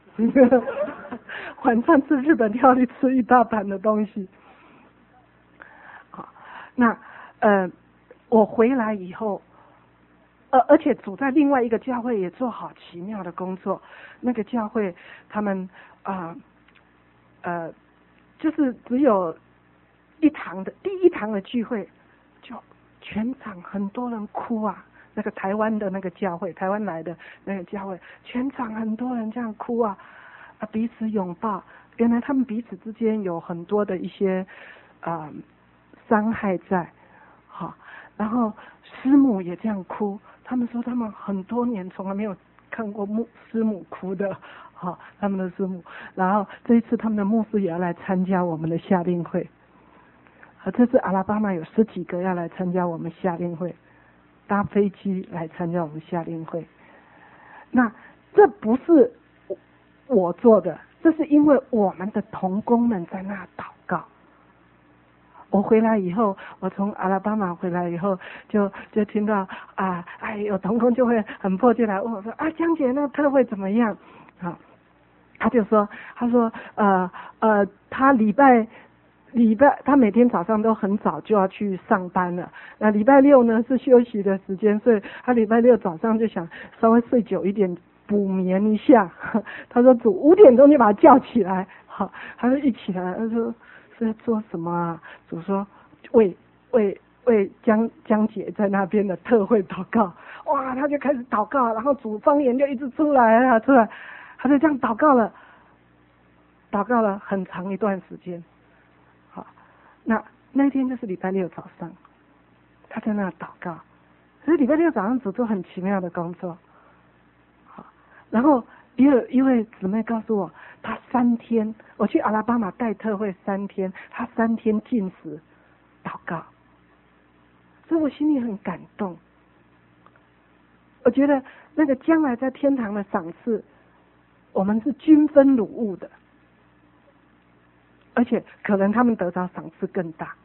晚上吃日本料理，吃一大盘的东西。好，那呃，我回来以后，呃，而且主在另外一个教会也做好奇妙的工作，那个教会他们啊 呃, 呃，就是只有。一堂的第一堂的聚会，就全场很多人哭啊！那个台湾的那个教会，台湾来的那个教会，全场很多人这样哭啊，啊彼此拥抱。原来他们彼此之间有很多的一些啊、呃、伤害在，好，然后师母也这样哭。他们说他们很多年从来没有看过牧师母哭的，好，他们的师母。然后这一次他们的牧师也要来参加我们的夏令会。这次阿拉巴马有十几个要来参加我们夏令会，搭飞机来参加我们夏令会。那这不是我做的，这是因为我们的同工们在那祷告。我回来以后，我从阿拉巴马回来以后，就就听到啊，哎，有同工就会很迫切来问我说啊，江姐那个特会怎么样？啊，他就说，他说呃呃，他礼拜。礼拜他每天早上都很早就要去上班了，那礼拜六呢是休息的时间，所以他礼拜六早上就想稍微睡久一点补眠一下。他说主五点钟就把他叫起来，好，他就一起来，他说是在做什么啊？主说为为为江江姐在那边的特会祷告，哇，他就开始祷告，然后主方言就一直出来啊出来，他就这样祷告了，祷告了很长一段时间。那那天就是礼拜六早上，他在那祷告。可是礼拜六早上主做很奇妙的工作，好，然后也有一位姊妹告诉我，她三天，我去阿拉巴马带特会三天，她三天禁食祷告，所以我心里很感动。我觉得那个将来在天堂的赏赐，我们是均分掳物的。而且可能他们得到赏赐更大。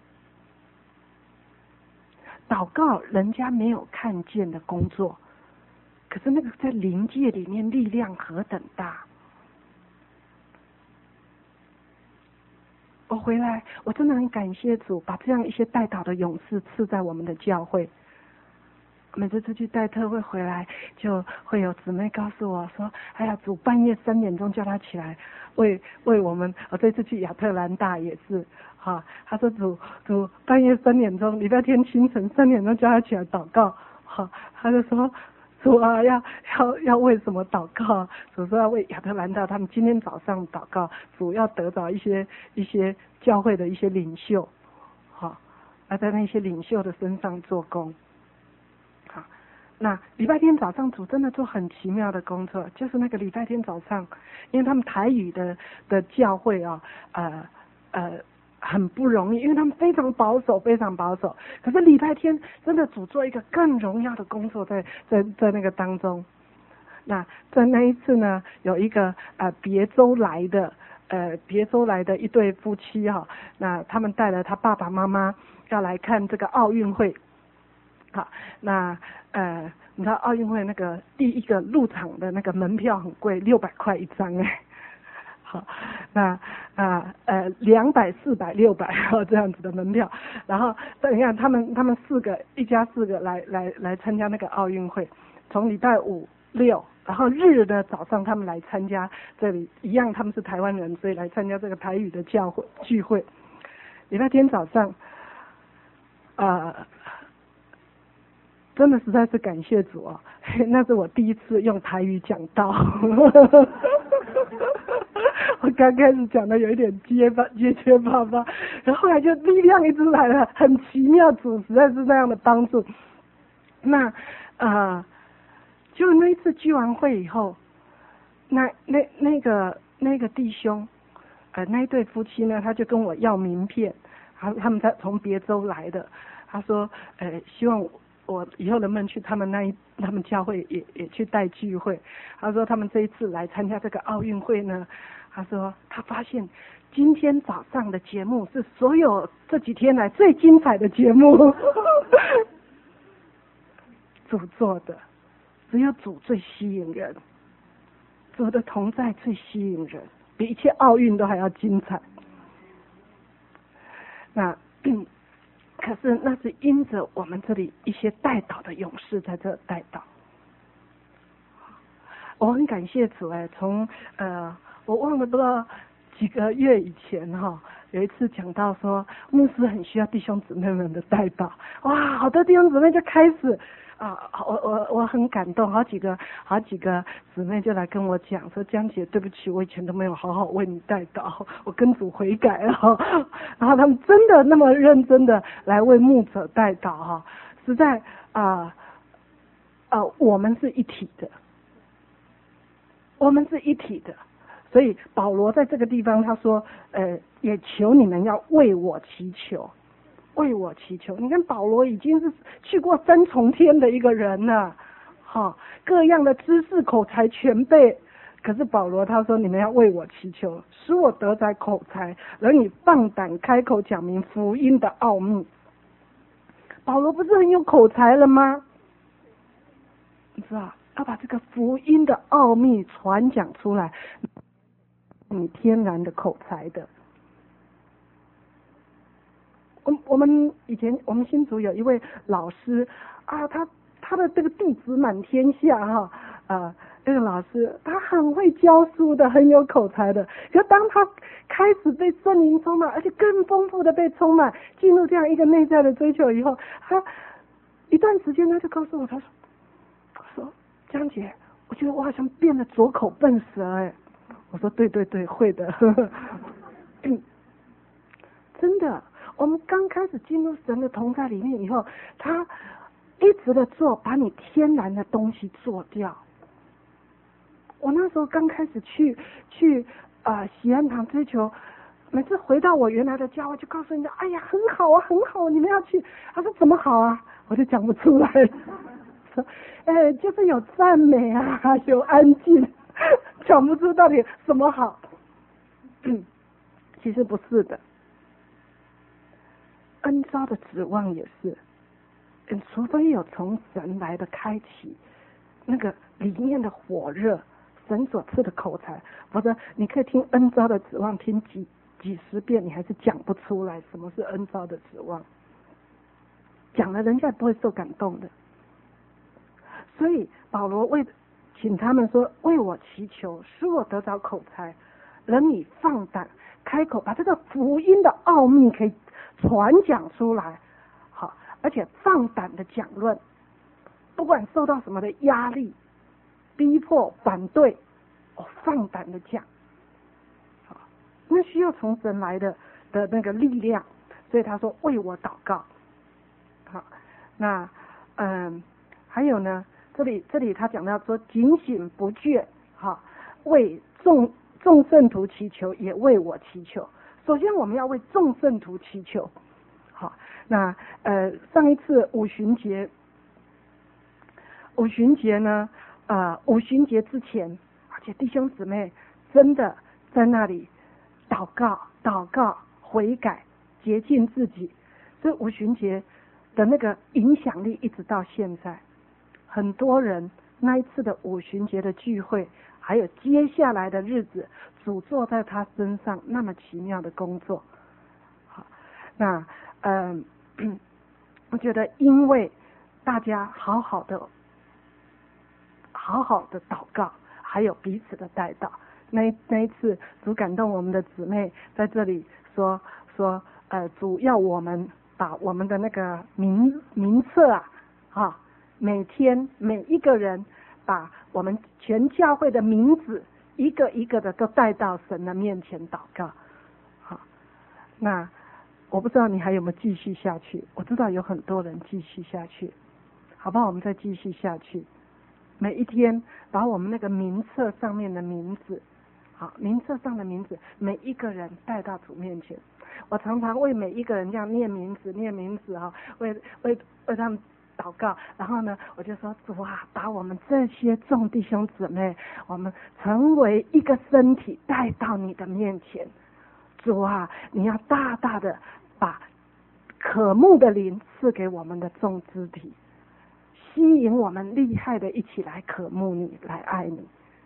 祷告人家没有看见的工作，可是那个在灵界里面力量何等大。我回来我真的很感谢主，把这样一些代祷的勇士赐在我们的教会。每次出去带特会回来，就会有姊妹告诉我说，哎呀，主半夜三点钟叫他起来为为我们。我这次去亚特兰大也是，哈，他说主主半夜三点钟，礼拜天清晨三点钟叫他起来祷告，哈，他就说主啊，要要要为什么祷告？主说要为亚特兰大，他们今天早上祷告，主要得到一些一些教会的一些领袖，哈，要在那些领袖的身上做工。那礼拜天早上主真的做很奇妙的工作，就是那个礼拜天早上，因为他们台语的的教会啊，呃呃很不容易，因为他们非常保守，非常保守。可是礼拜天真的主做一个更荣耀的工作在在在那个当中。那在那一次呢，有一个呃别州来的呃别州来的一对夫妻哈、啊，那他们带了他爸爸妈妈要来看这个奥运会。好，那呃，你知道奥运会那个第一个入场的那个门票很贵，六百块一张哎。好，那啊呃两百、四百、六百这样子的门票，然后你看他们他们四个一家四个来来来参加那个奥运会，从礼拜五六，然后日的早上他们来参加这里一样，他们是台湾人，所以来参加这个台语的教会聚会。礼拜天早上。啊、 呃，真的实在是感谢主哦，那是我第一次用台语讲道。我刚开始讲的有一点结巴结结巴巴，然后后来就力量一直来了，很奇妙，主实在是那样的帮助。那呃，就那一次聚完会以后，那那那个那个弟兄，呃，那一对夫妻呢，他就跟我要名片，他他们在从别州来的，他说，呃，希望我以后能不能去他们那一他们教会也也去带聚会。他说他们这一次来参加这个奥运会呢，他说他发现今天早上的节目是所有这几天来最精彩的节目。主做的，只有主最吸引人，主的同在最吸引人，比一切奥运都还要精彩。那可是那是因着我们这里一些代祷的勇士在这代祷。我很感谢主哎，从呃我忘了不知道几个月以前哈、哦，有一次讲到说牧师很需要弟兄姊妹们的代祷，哇，好多弟兄姊妹就开始啊，我我我很感动，好几个好几个姊妹就来跟我讲说，江姐对不起，我以前都没有好好为你代祷，我跟主悔改了，然后他们真的那么认真的来为牧者代祷哈，实在啊呃, 呃我们是一体的，我们是一体的。所以保罗在这个地方他说，呃，也求你们要为我祈求，为我祈求。你看保罗已经是去过三重天的一个人了，哈、哦，各样的知识口才全备。可是保罗他说，你们要为我祈求，使我得在口才，而你放胆开口讲明福音的奥秘。保罗不是很有口才了吗？你知道，要把这个福音的奥秘传讲出来。你天然的口才的，我我们以前我们新竹有一位老师啊，他他的这个弟子满天下哈啊，那个老师他很会教书的，很有口才的。可当他开始被圣灵充满，而且更丰富的被充满，进入这样一个内在的追求以后，他一段时间他就告诉我，他说，他说江姐，我觉得我好像变得左口笨舌哎。我说对对对，会的。真的，我们刚开始进入神的同在里面以后，他一直的做，把你天然的东西做掉。我那时候刚开始去去啊、呃、喜安堂追求，每次回到我原来的家，我就告诉人家，哎呀，很好啊，很好，你们要去。他说怎么好啊？我就讲不出来。说，哎，就是有赞美啊，有安静。讲不出到底什么好。其实不是的，恩召的指望也是，除非有从神来的开启，那个里面的火热，神所赐的口才，否则你可以听恩召的指望听几几十遍，你还是讲不出来什么是恩召的指望，讲了人家不会受感动的。所以保罗为请他们说，为我祈求，使我得着口才，人你放胆开口，把这个福音的奥秘可以传讲出来，好，而且放胆的讲论，不管受到什么的压力、逼迫、反对，我放胆的讲，好，那需要从神来的的那个力量，所以他说为我祷告，好，那嗯，还有呢。这里这里他讲到说，警醒不倦，哈，为众众圣徒祈求，也为我祈求。首先我们要为众圣徒祈求，好，那呃上一次五旬节，五旬节呢，呃五旬节之前，而且弟兄姊妹真的在那里祷告、祷告、悔改、洁净自己，所以五旬节的那个影响力一直到现在。很多人那一次的五旬节的聚会，还有接下来的日子，主做在他身上那么奇妙的工作。好，那嗯、呃，我觉得因为大家好好的、好好的祷告，还有彼此的代祷，那那一次主感动我们的姊妹在这里说说，呃，主要我们把我们的那个名名册啊，啊，每天每一个人把我们全教会的名字一个一个的都带到神的面前祷告。好，那我不知道你还有没有继续下去，我知道有很多人继续下去，好不好？我们再继续下去，每一天把我们那个名册上面的名字，好，名册上的名字，每一个人带到主面前。我常常为每一个人这样念名字，念名字哈，为为为他们祷告。然后呢，我就说主啊，把我们这些众弟兄姊妹，我们成为一个身体，带到你的面前。主啊，你要大大的把渴慕的灵赐给我们的众肢体，吸引我们厉害的一起来渴慕你，来爱你。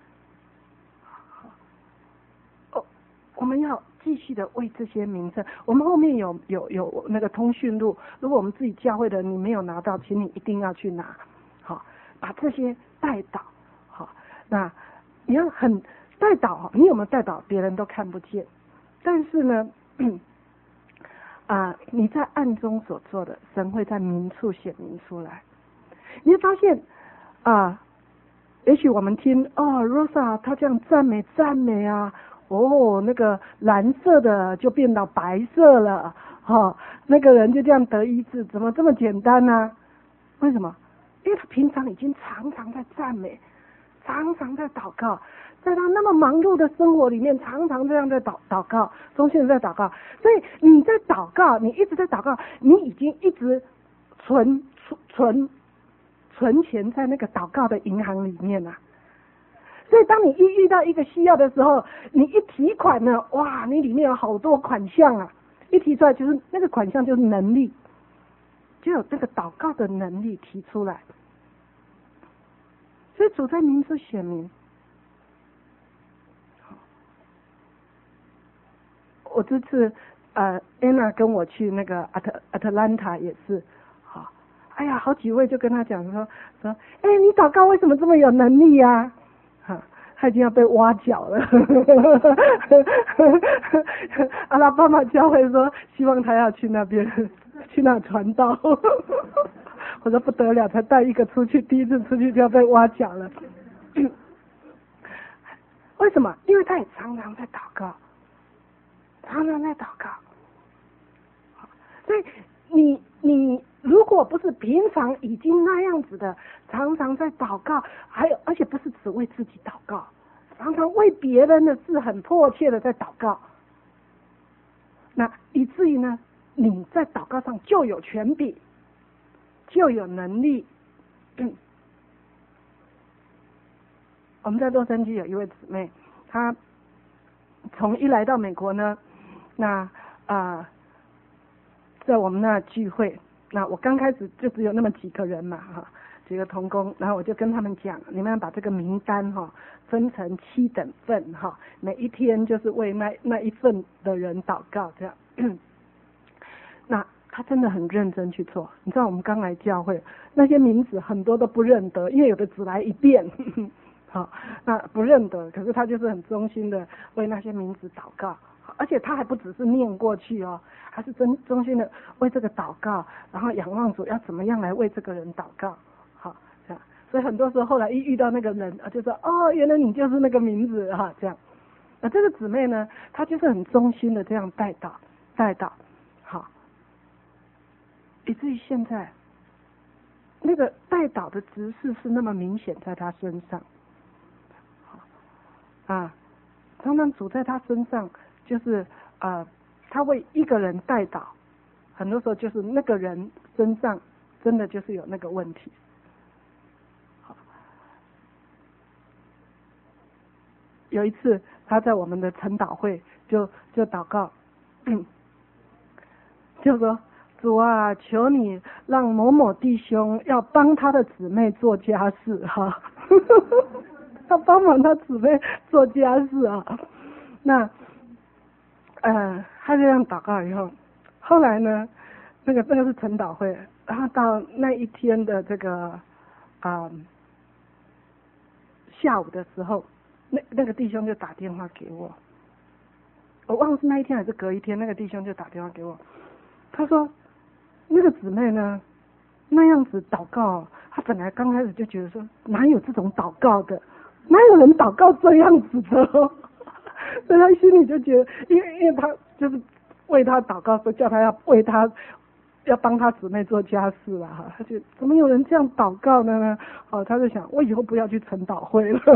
哦，我们要继续的为这些名称，我们后面有有有那个通讯录，如果我们自己教会的你没有拿到，请你一定要去拿。好，把这些带导。好，那你要很带导，你有没有带导，别人都看不见。但是呢，啊、呃，你在暗中所做的，神会在明处显明出来。你会发现啊、呃，也许我们听哦 ，Rosa 她这样赞美赞美啊，哦，那个蓝色的就变到白色了，哦，那个人就这样得医治，怎么这么简单呢、啊？为什么？因为他平常已经常常在赞美，常常在祷告。在他那么忙碌的生活里面，常常这样在祷祷告，中心人在祷告，所以你在祷告，你一直在祷告，你已经一直存存存存钱在那个祷告的银行里面啊。所以当你一遇到一个需要的时候，你一提款呢，哇，你里面有好多款项啊，一提出来就是那个款项就是能力，就有这个祷告的能力提出来。所以主在明处显明。我这次呃 Anna 跟我去那个 At Atlanta 也是，好，哎呀，好几位就跟他讲说说，哎，你祷告为什么这么有能力呀、啊？哈，他已经要被挖角了。阿拉巴马教会说，希望他要去那边去那传道。我说不得了，才带一个出去，第一次出去就要被挖角了。为什么？因为他也常常在祷告。常常在祷告，所以你你如果不是平常已经那样子的，常常在祷告，还有而且不是只为自己祷告，常常为别人的事很迫切的在祷告，那以至于呢，你在祷告上就有权柄，就有能力。嗯，我们在洛杉矶有一位姊妹，她从一来到美国呢。那啊、呃，在我们那聚会，那我刚开始就只有那么几个人嘛，哈，几个同工，然后我就跟他们讲，你们把这个名单哈分成七等份哈，每一天就是为那那一份的人祷告这样。那他真的很认真去做，你知道我们刚来教会，那些名字很多都不认得，因为有的只来一遍，好，那不认得，可是他就是很忠心的为那些名字祷告。而且他还不只是念过去哦，还是真衷心的为这个祷告，然后仰望主要怎么样来为这个人祷告，好，这样。所以很多时候后来一遇到那个人啊，就说哦，原来你就是那个名字哈、啊，这样。那这个姊妹呢，她就是很忠心的这样带祷带祷，好，以至于现在那个带祷的执事是那么明显在她身上，好啊，常常主在她身上。就是呃，他为一个人代祷，很多时候就是那个人身上真的就是有那个问题。好，有一次他在我们的晨祷会就就祷告，嗯，就说主啊，求你让某某弟兄要帮他的姊妹做家事哈，要帮忙他姊妹做家事啊，那。呃，他这样祷告以后，后来呢，那个那个是晨祷会，然后到那一天的这个啊、呃、下午的时候，那那个弟兄就打电话给我，我忘了是那一天还是隔一天，那个弟兄就打电话给我，他说那个姊妹呢，那样子祷告，她本来刚开始就觉得说，哪有这种祷告的，哪有人祷告这样子的，所以她心里就觉得，因为因为她就是为她祷告，说叫她要为她要帮她姊妹做家事啊，哈，她就怎么有人这样祷告的呢？哦，她就想，我以后不要去晨祷会了，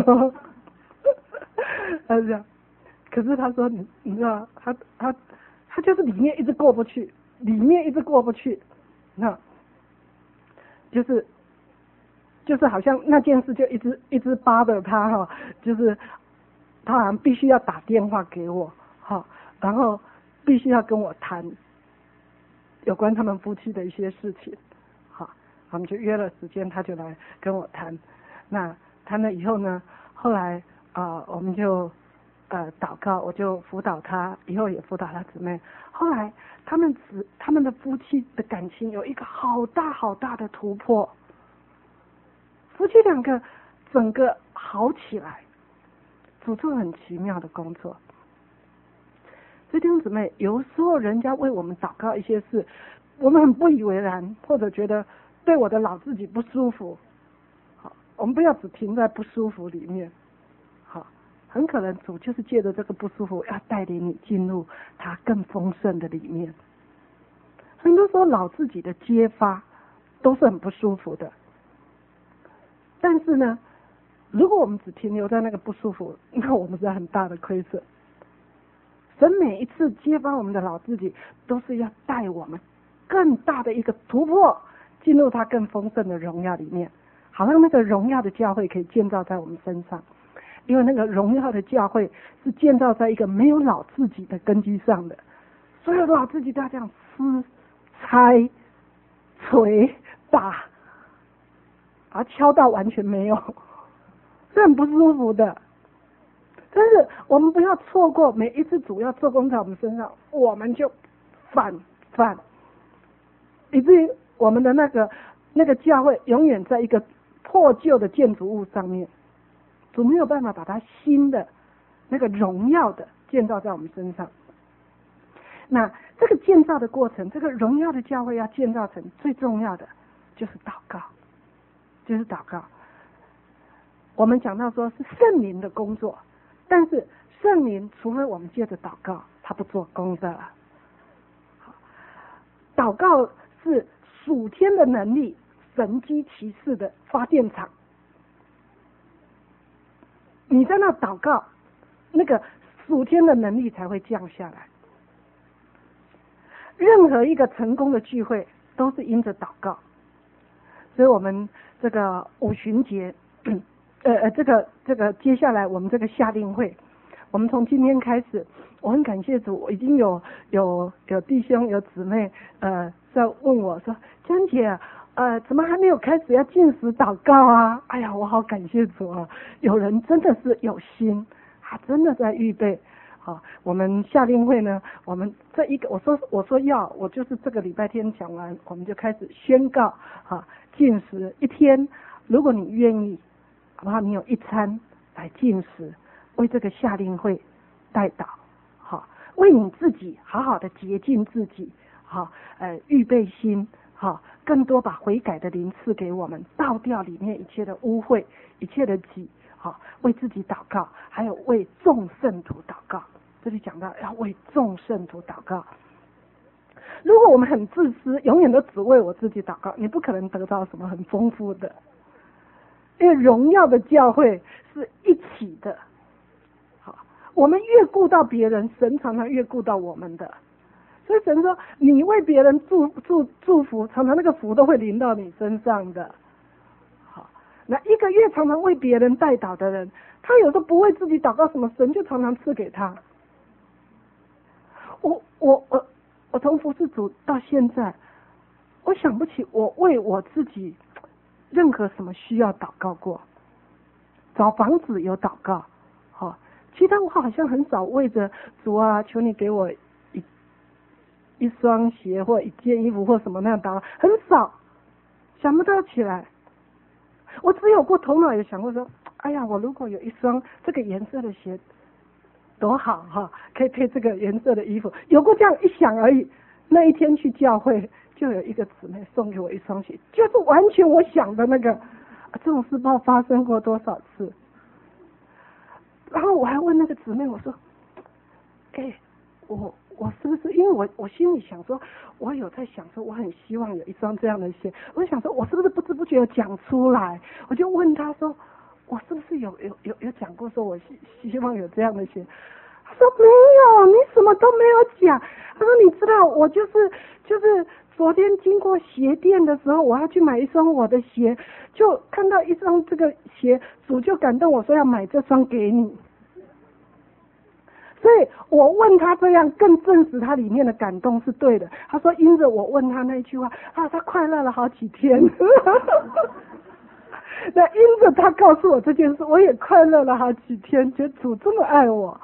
她就这样。可是她说，你你知道，她她她就是里面一直过不去，里面一直过不去，那。就是就是好像那件事就一直一直扒着他哈，就是他好像必须要打电话给我哈，然后必须要跟我谈有关他们夫妻的一些事情，好，我们就约了时间，他就来跟我谈。那谈了以后呢，后来啊、呃、我们就呃祷告，我就辅导他，以后也辅导他姊妹。后来他们子他们的夫妻的感情有一个好大好大的突破，夫妻两个整个好起来，主做很奇妙的工作。所以弟兄姊妹，有时候人家为我们祷告一些事，我们很不以为然，或者觉得对我的老自己不舒服，好，我们不要只停在不舒服里面，好。很可能主就是借着这个不舒服，要带领你进入他更丰盛的里面。很多时候老自己的揭发都是很不舒服的，但是呢，如果我们只停留在那个不舒服，那我们是很大的亏损。神每一次揭发我们的老自己，都是要带我们更大的一个突破，进入他更丰盛的荣耀里面，好让那个荣耀的教会可以建造在我们身上。因为那个荣耀的教会是建造在一个没有老自己的根基上的，所有的老自己都要这样撕、拆、捶、打，而敲到完全没有，是很不舒服的。但是我们不要错过每一次主要做工在我们身上，我们就反反，以至于我们的那个那个教会永远在一个破旧的建筑物上面。主没有办法把它新的那个荣耀的建造在我们身上。那这个建造的过程，这个荣耀的教会要建造成最重要的就是祷告，就是祷告。我们讲到说是圣灵的工作，但是圣灵除非我们借着祷告，他不做工的。祷告是属天的能力，神机骑士的发电厂。你在那祷告，那个属天的能力才会降下来。任何一个成功的聚会都是因着祷告，所以我们这个五旬节，呃呃，这个这个接下来我们这个夏令会，我们从今天开始，我很感谢主，我已经有有有弟兄有姊妹呃在问我说，江姐。呃，怎么还没有开始要禁食祷告啊？哎呀，我好感谢主啊！有人真的是有心，他真的在预备。好，我们夏令会呢，我们这一个，我说我说要，我就是这个礼拜天讲完，我们就开始宣告，哈，禁食一天。如果你愿意，好不好？你有一餐来禁食，为这个夏令会代祷，好，为你自己好好的洁净自己，好，呃，预备心。好，更多把悔改的灵赐给我们，倒掉里面一切的污秽，一切的己，好，为自己祷告，还有为众圣徒祷告。这里讲到要为众圣徒祷告。如果我们很自私，永远都只为我自己祷告，你不可能得到什么很丰富的。因为荣耀的教会是一起的，好，我们越顾到别人，神常常越顾到我们的。所以神说，你为别人祝祝祝福，常常那个福都会临到你身上的。好，那一个月常常为别人代祷的人，他有时候不为自己祷告什么，神就常常赐给他。我我我我从服侍主到现在，我想不起我为我自己任何什么需要祷告过。找房子有祷告，好，其他我好像很少为着主啊，求你给我一双鞋或一件衣服或什么那样祷告，很少，想不到起来。我只有过头脑也想过说，哎呀，我如果有一双这个颜色的鞋多好哈，可以配这个颜色的衣服，有过这样一想而已。那一天去教会就就有一个姊妹送给我一双鞋，就是完全我想的那个。啊、这种事不知道发生过多少次。然后我还问那个姊妹，我说：“哎，我我是不是因为我我心里想说，我有在想说，我很希望有一双这样的鞋。我想说，我是不是不知不觉有讲出来？我就问他说，我是不是有有有有讲过说我希希望有这样的鞋？”他说没有，你什么都没有讲。他说你知道，我就是就是昨天经过鞋店的时候，我要去买一双我的鞋，就看到一双这个鞋，主就感动我说要买这双给你。所以我问他这样，更证实他里面的感动是对的。他说因着我问他那一句话啊，他快乐了好几天。那因着他告诉我这件事，我也快乐了好几天，觉得主这么爱我。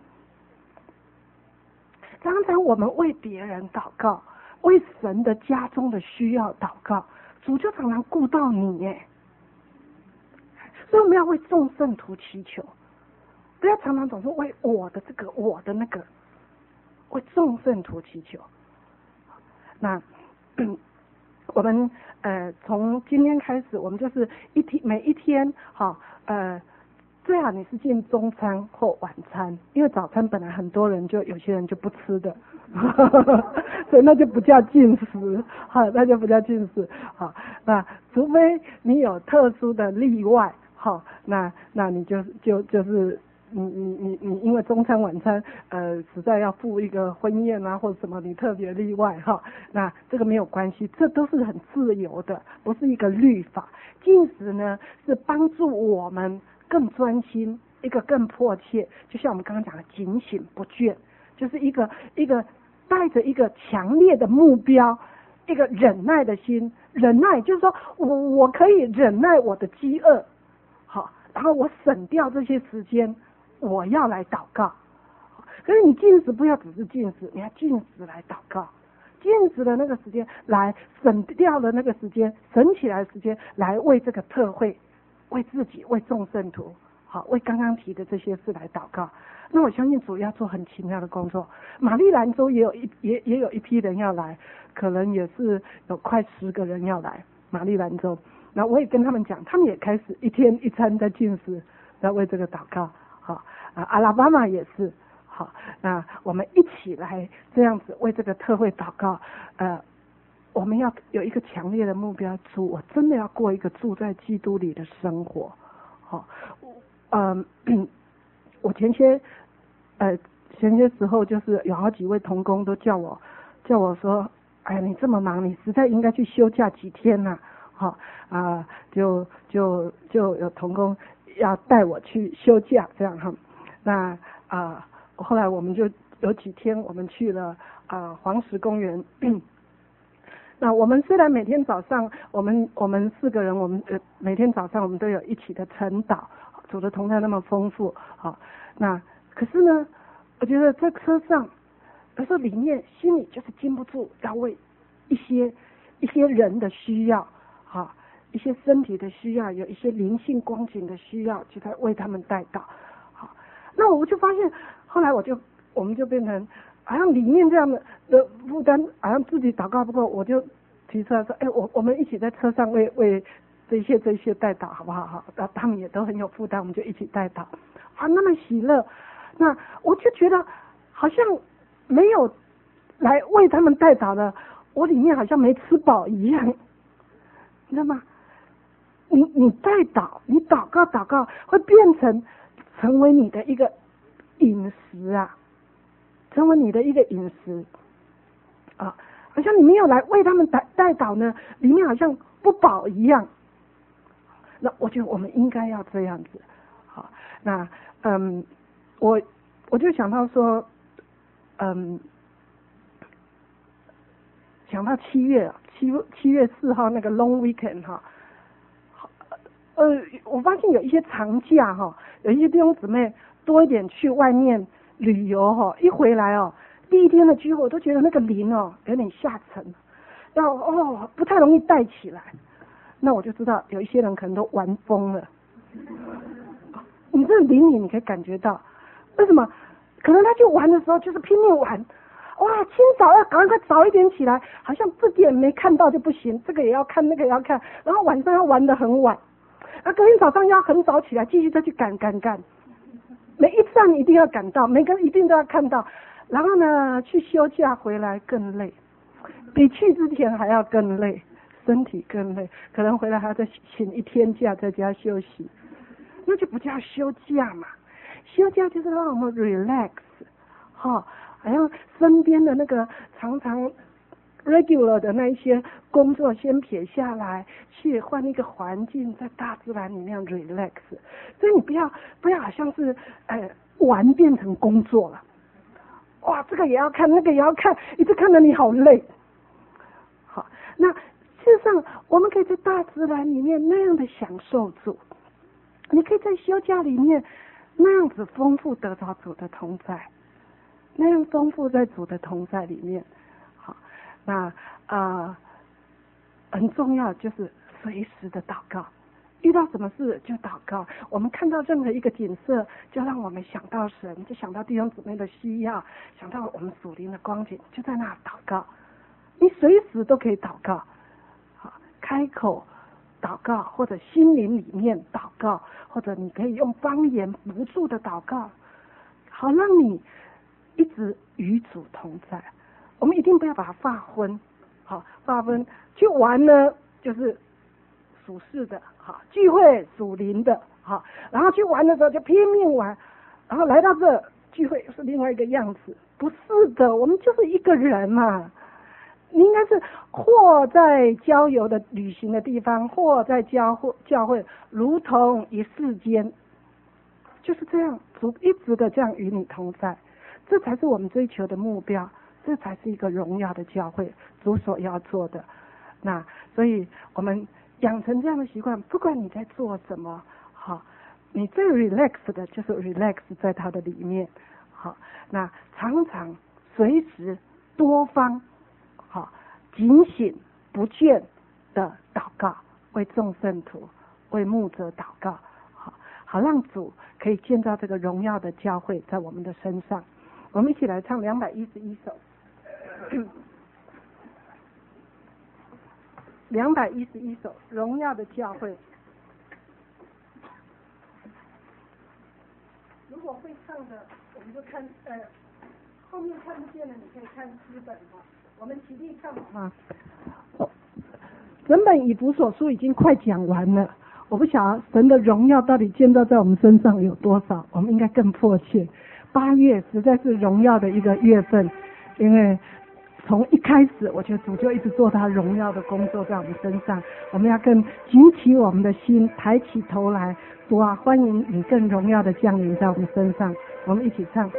常常我们为别人祷告，为神的家中的需要祷告，主就常常顾到你耶。所以我们要为众圣徒祈求，不要常常总是为我的这个我的那个，为众圣徒祈求。那嗯我们呃从今天开始，我们就是一天每一天好呃最好你是进中餐或晚餐，因为早餐本来很多人就有些人就不吃的，所以那就不叫进食，好，那就不叫进食，好，那除非你有特殊的例外，好，那那你就就就是你你你你因为中餐晚餐呃实在要赴一个婚宴啊或者什么你特别例外哈，那这个没有关系，这都是很自由的，不是一个律法。进食呢是帮助我们更专心，一个更迫切，就像我们刚刚讲的警醒不倦，就是一个一个带着一个强烈的目标，一个忍耐的心。忍耐就是说我我可以忍耐我的饥饿，好，然后我省掉这些时间，我要来祷告。可是你进食不要只是进食，你要进食来祷告，进食的那个时间来省掉了那个时间，省起来的时间来为这个特会，为自己，为众圣徒，好，为刚刚提的这些事来祷告。那我相信主要做很奇妙的工作。马里兰州也有一也也有一批人要来，可能也是有快十个人要来马里兰州。那我也跟他们讲，他们也开始一天一餐在进食，来为这个祷告。好啊，阿拉巴马也是好。那我们一起来这样子为这个特会祷告。呃，我们要有一个强烈的目标，主，我真的要过一个住在基督里的生活。好，嗯，我前些呃前些时候就是有好几位同工都叫我叫我说，哎呀，你这么忙，你实在应该去休假几天呐、啊。好啊，就就就有同工要带我去休假这样哈。那啊，后来我们就有几天我们去了啊黄石公园。那我们虽然每天早上我们我们四个人，我们呃每天早上我们都有一起的晨祷，主的同在那么丰富，好，那可是呢，我觉得在车上有时候里面心里就是禁不住要为一些一些人的需要，好，一些身体的需要，有一些灵性光景的需要，就在为他们带到，好，那我就发现后来我就我们就变成好像里面这样的的负担，好像自己祷告不够，我就提出来说，哎，我我们一起在车上为为这些这些代祷好不好？好，那他们也都很有负担，我们就一起代祷，啊，那么喜乐。那我就觉得好像没有来为他们代祷的，我里面好像没吃饱一样，你知道吗？你你代祷，你祷告祷告，会变成成为你的一个饮食啊。成为你的一个饮食啊，好像你没有来为他们带带祷呢，里面好像不饱一样。那我觉得我们应该要这样子。好，那嗯，我我就想到说，嗯，想到七月七七月四号那个 long weekend 哈，呃，我发现有一些长假哈，有一些弟兄姊妹多一点去外面旅游哈，一回来哦，第一天的聚会我都觉得那个灵哦有点下沉，要哦不太容易带起来。那我就知道有一些人可能都玩疯了。你这灵里你可以感觉到，为什么？可能他去玩的时候就是拼命玩， 哇，清早要赶快早一点起来，好像这点没看到就不行，这个也要看，那个也要看，然后晚上要玩得很晚，啊，隔天早上要很早起来，继续再去赶赶赶，每一站一定要赶到，每个人一定都要看到，然后呢，去休假回来更累，比去之前还要更累，身体更累，可能回来还要再请一天假在家休息，那就不叫休假嘛，休假就是让我们 relax， 哈，好像身边的那个常常 regular 的那一些工作先撇下来，去换一个环境，在大自然里面 relax。所以你不要不要好像是呃玩变成工作了，哇，这个也要看，那个也要看，一直看得你好累。好，那事实上我们可以在大自然里面那样的享受主，你可以在休假里面那样子丰富得到主的同在，那样丰富在主的同在里面。好，那啊、呃、很重要就是随时的祷告，遇到什么事就祷告。我们看到任何一个景色，就让我们想到神，就想到弟兄姊妹的需要，想到我们属灵的光景，就在那祷告。你随时都可以祷告，好，开口祷告，或者心灵里面祷告，或者你可以用方言不住的祷告，好让你一直与主同在。我们一定不要把它划分，好，划分去玩呢，就是属世的，好，聚会属灵的，好，然后去玩的时候就拼命玩，然后来到这聚会又是另外一个样子，不是的，我们就是一个人嘛。你应该是或在郊游的旅行的地方，或在教会教会，如同一世间，就是这样，主一直的这样与你同在，这才是我们追求的目标，这才是一个荣耀的教会，主所要做的。那所以我们养成这样的习惯，不管你在做什么，好，你最 relax 的就是 relax 在它的里面，好，那常常随时多方。好，警醒不倦的祷告，为众圣徒、为牧者祷告，好，好让主可以建造这个荣耀的教会在我们的身上。我们一起来唱两百一十一首，两百一十一首荣耀的教会。如果会唱的，我们就看呃后面看不见的，你可以看诗本哈。我们齐力唱啊！整本以弗所书已经快讲完了，我不晓得神的荣耀到底建造在我们身上有多少，我们应该更迫切。八月实在是荣耀的一个月份，因为从一开始，我觉得主就一直做他荣耀的工作在我们身上，我们要更举起我们的心，抬起头来，主啊，欢迎你更荣耀的降临在我们身上。我们一起唱。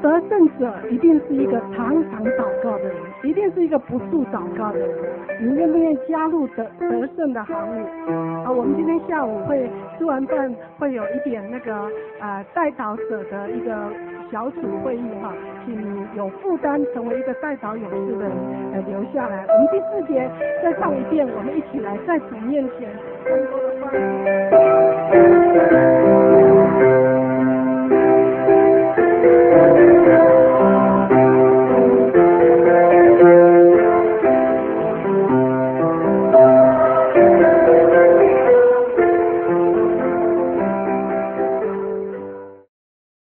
得胜者一定是一个常常祷告的人，一定是一个不住祷告的人。你愿不愿意加入得得胜的行列？啊，我们今天下午会吃完饭会有一点那个呃代祷者的一个小组会议哈，请你有负担成为一个代祷勇士的人呃留下来。我们第四节再唱一遍，我们一起来在主面前更多的欢呼。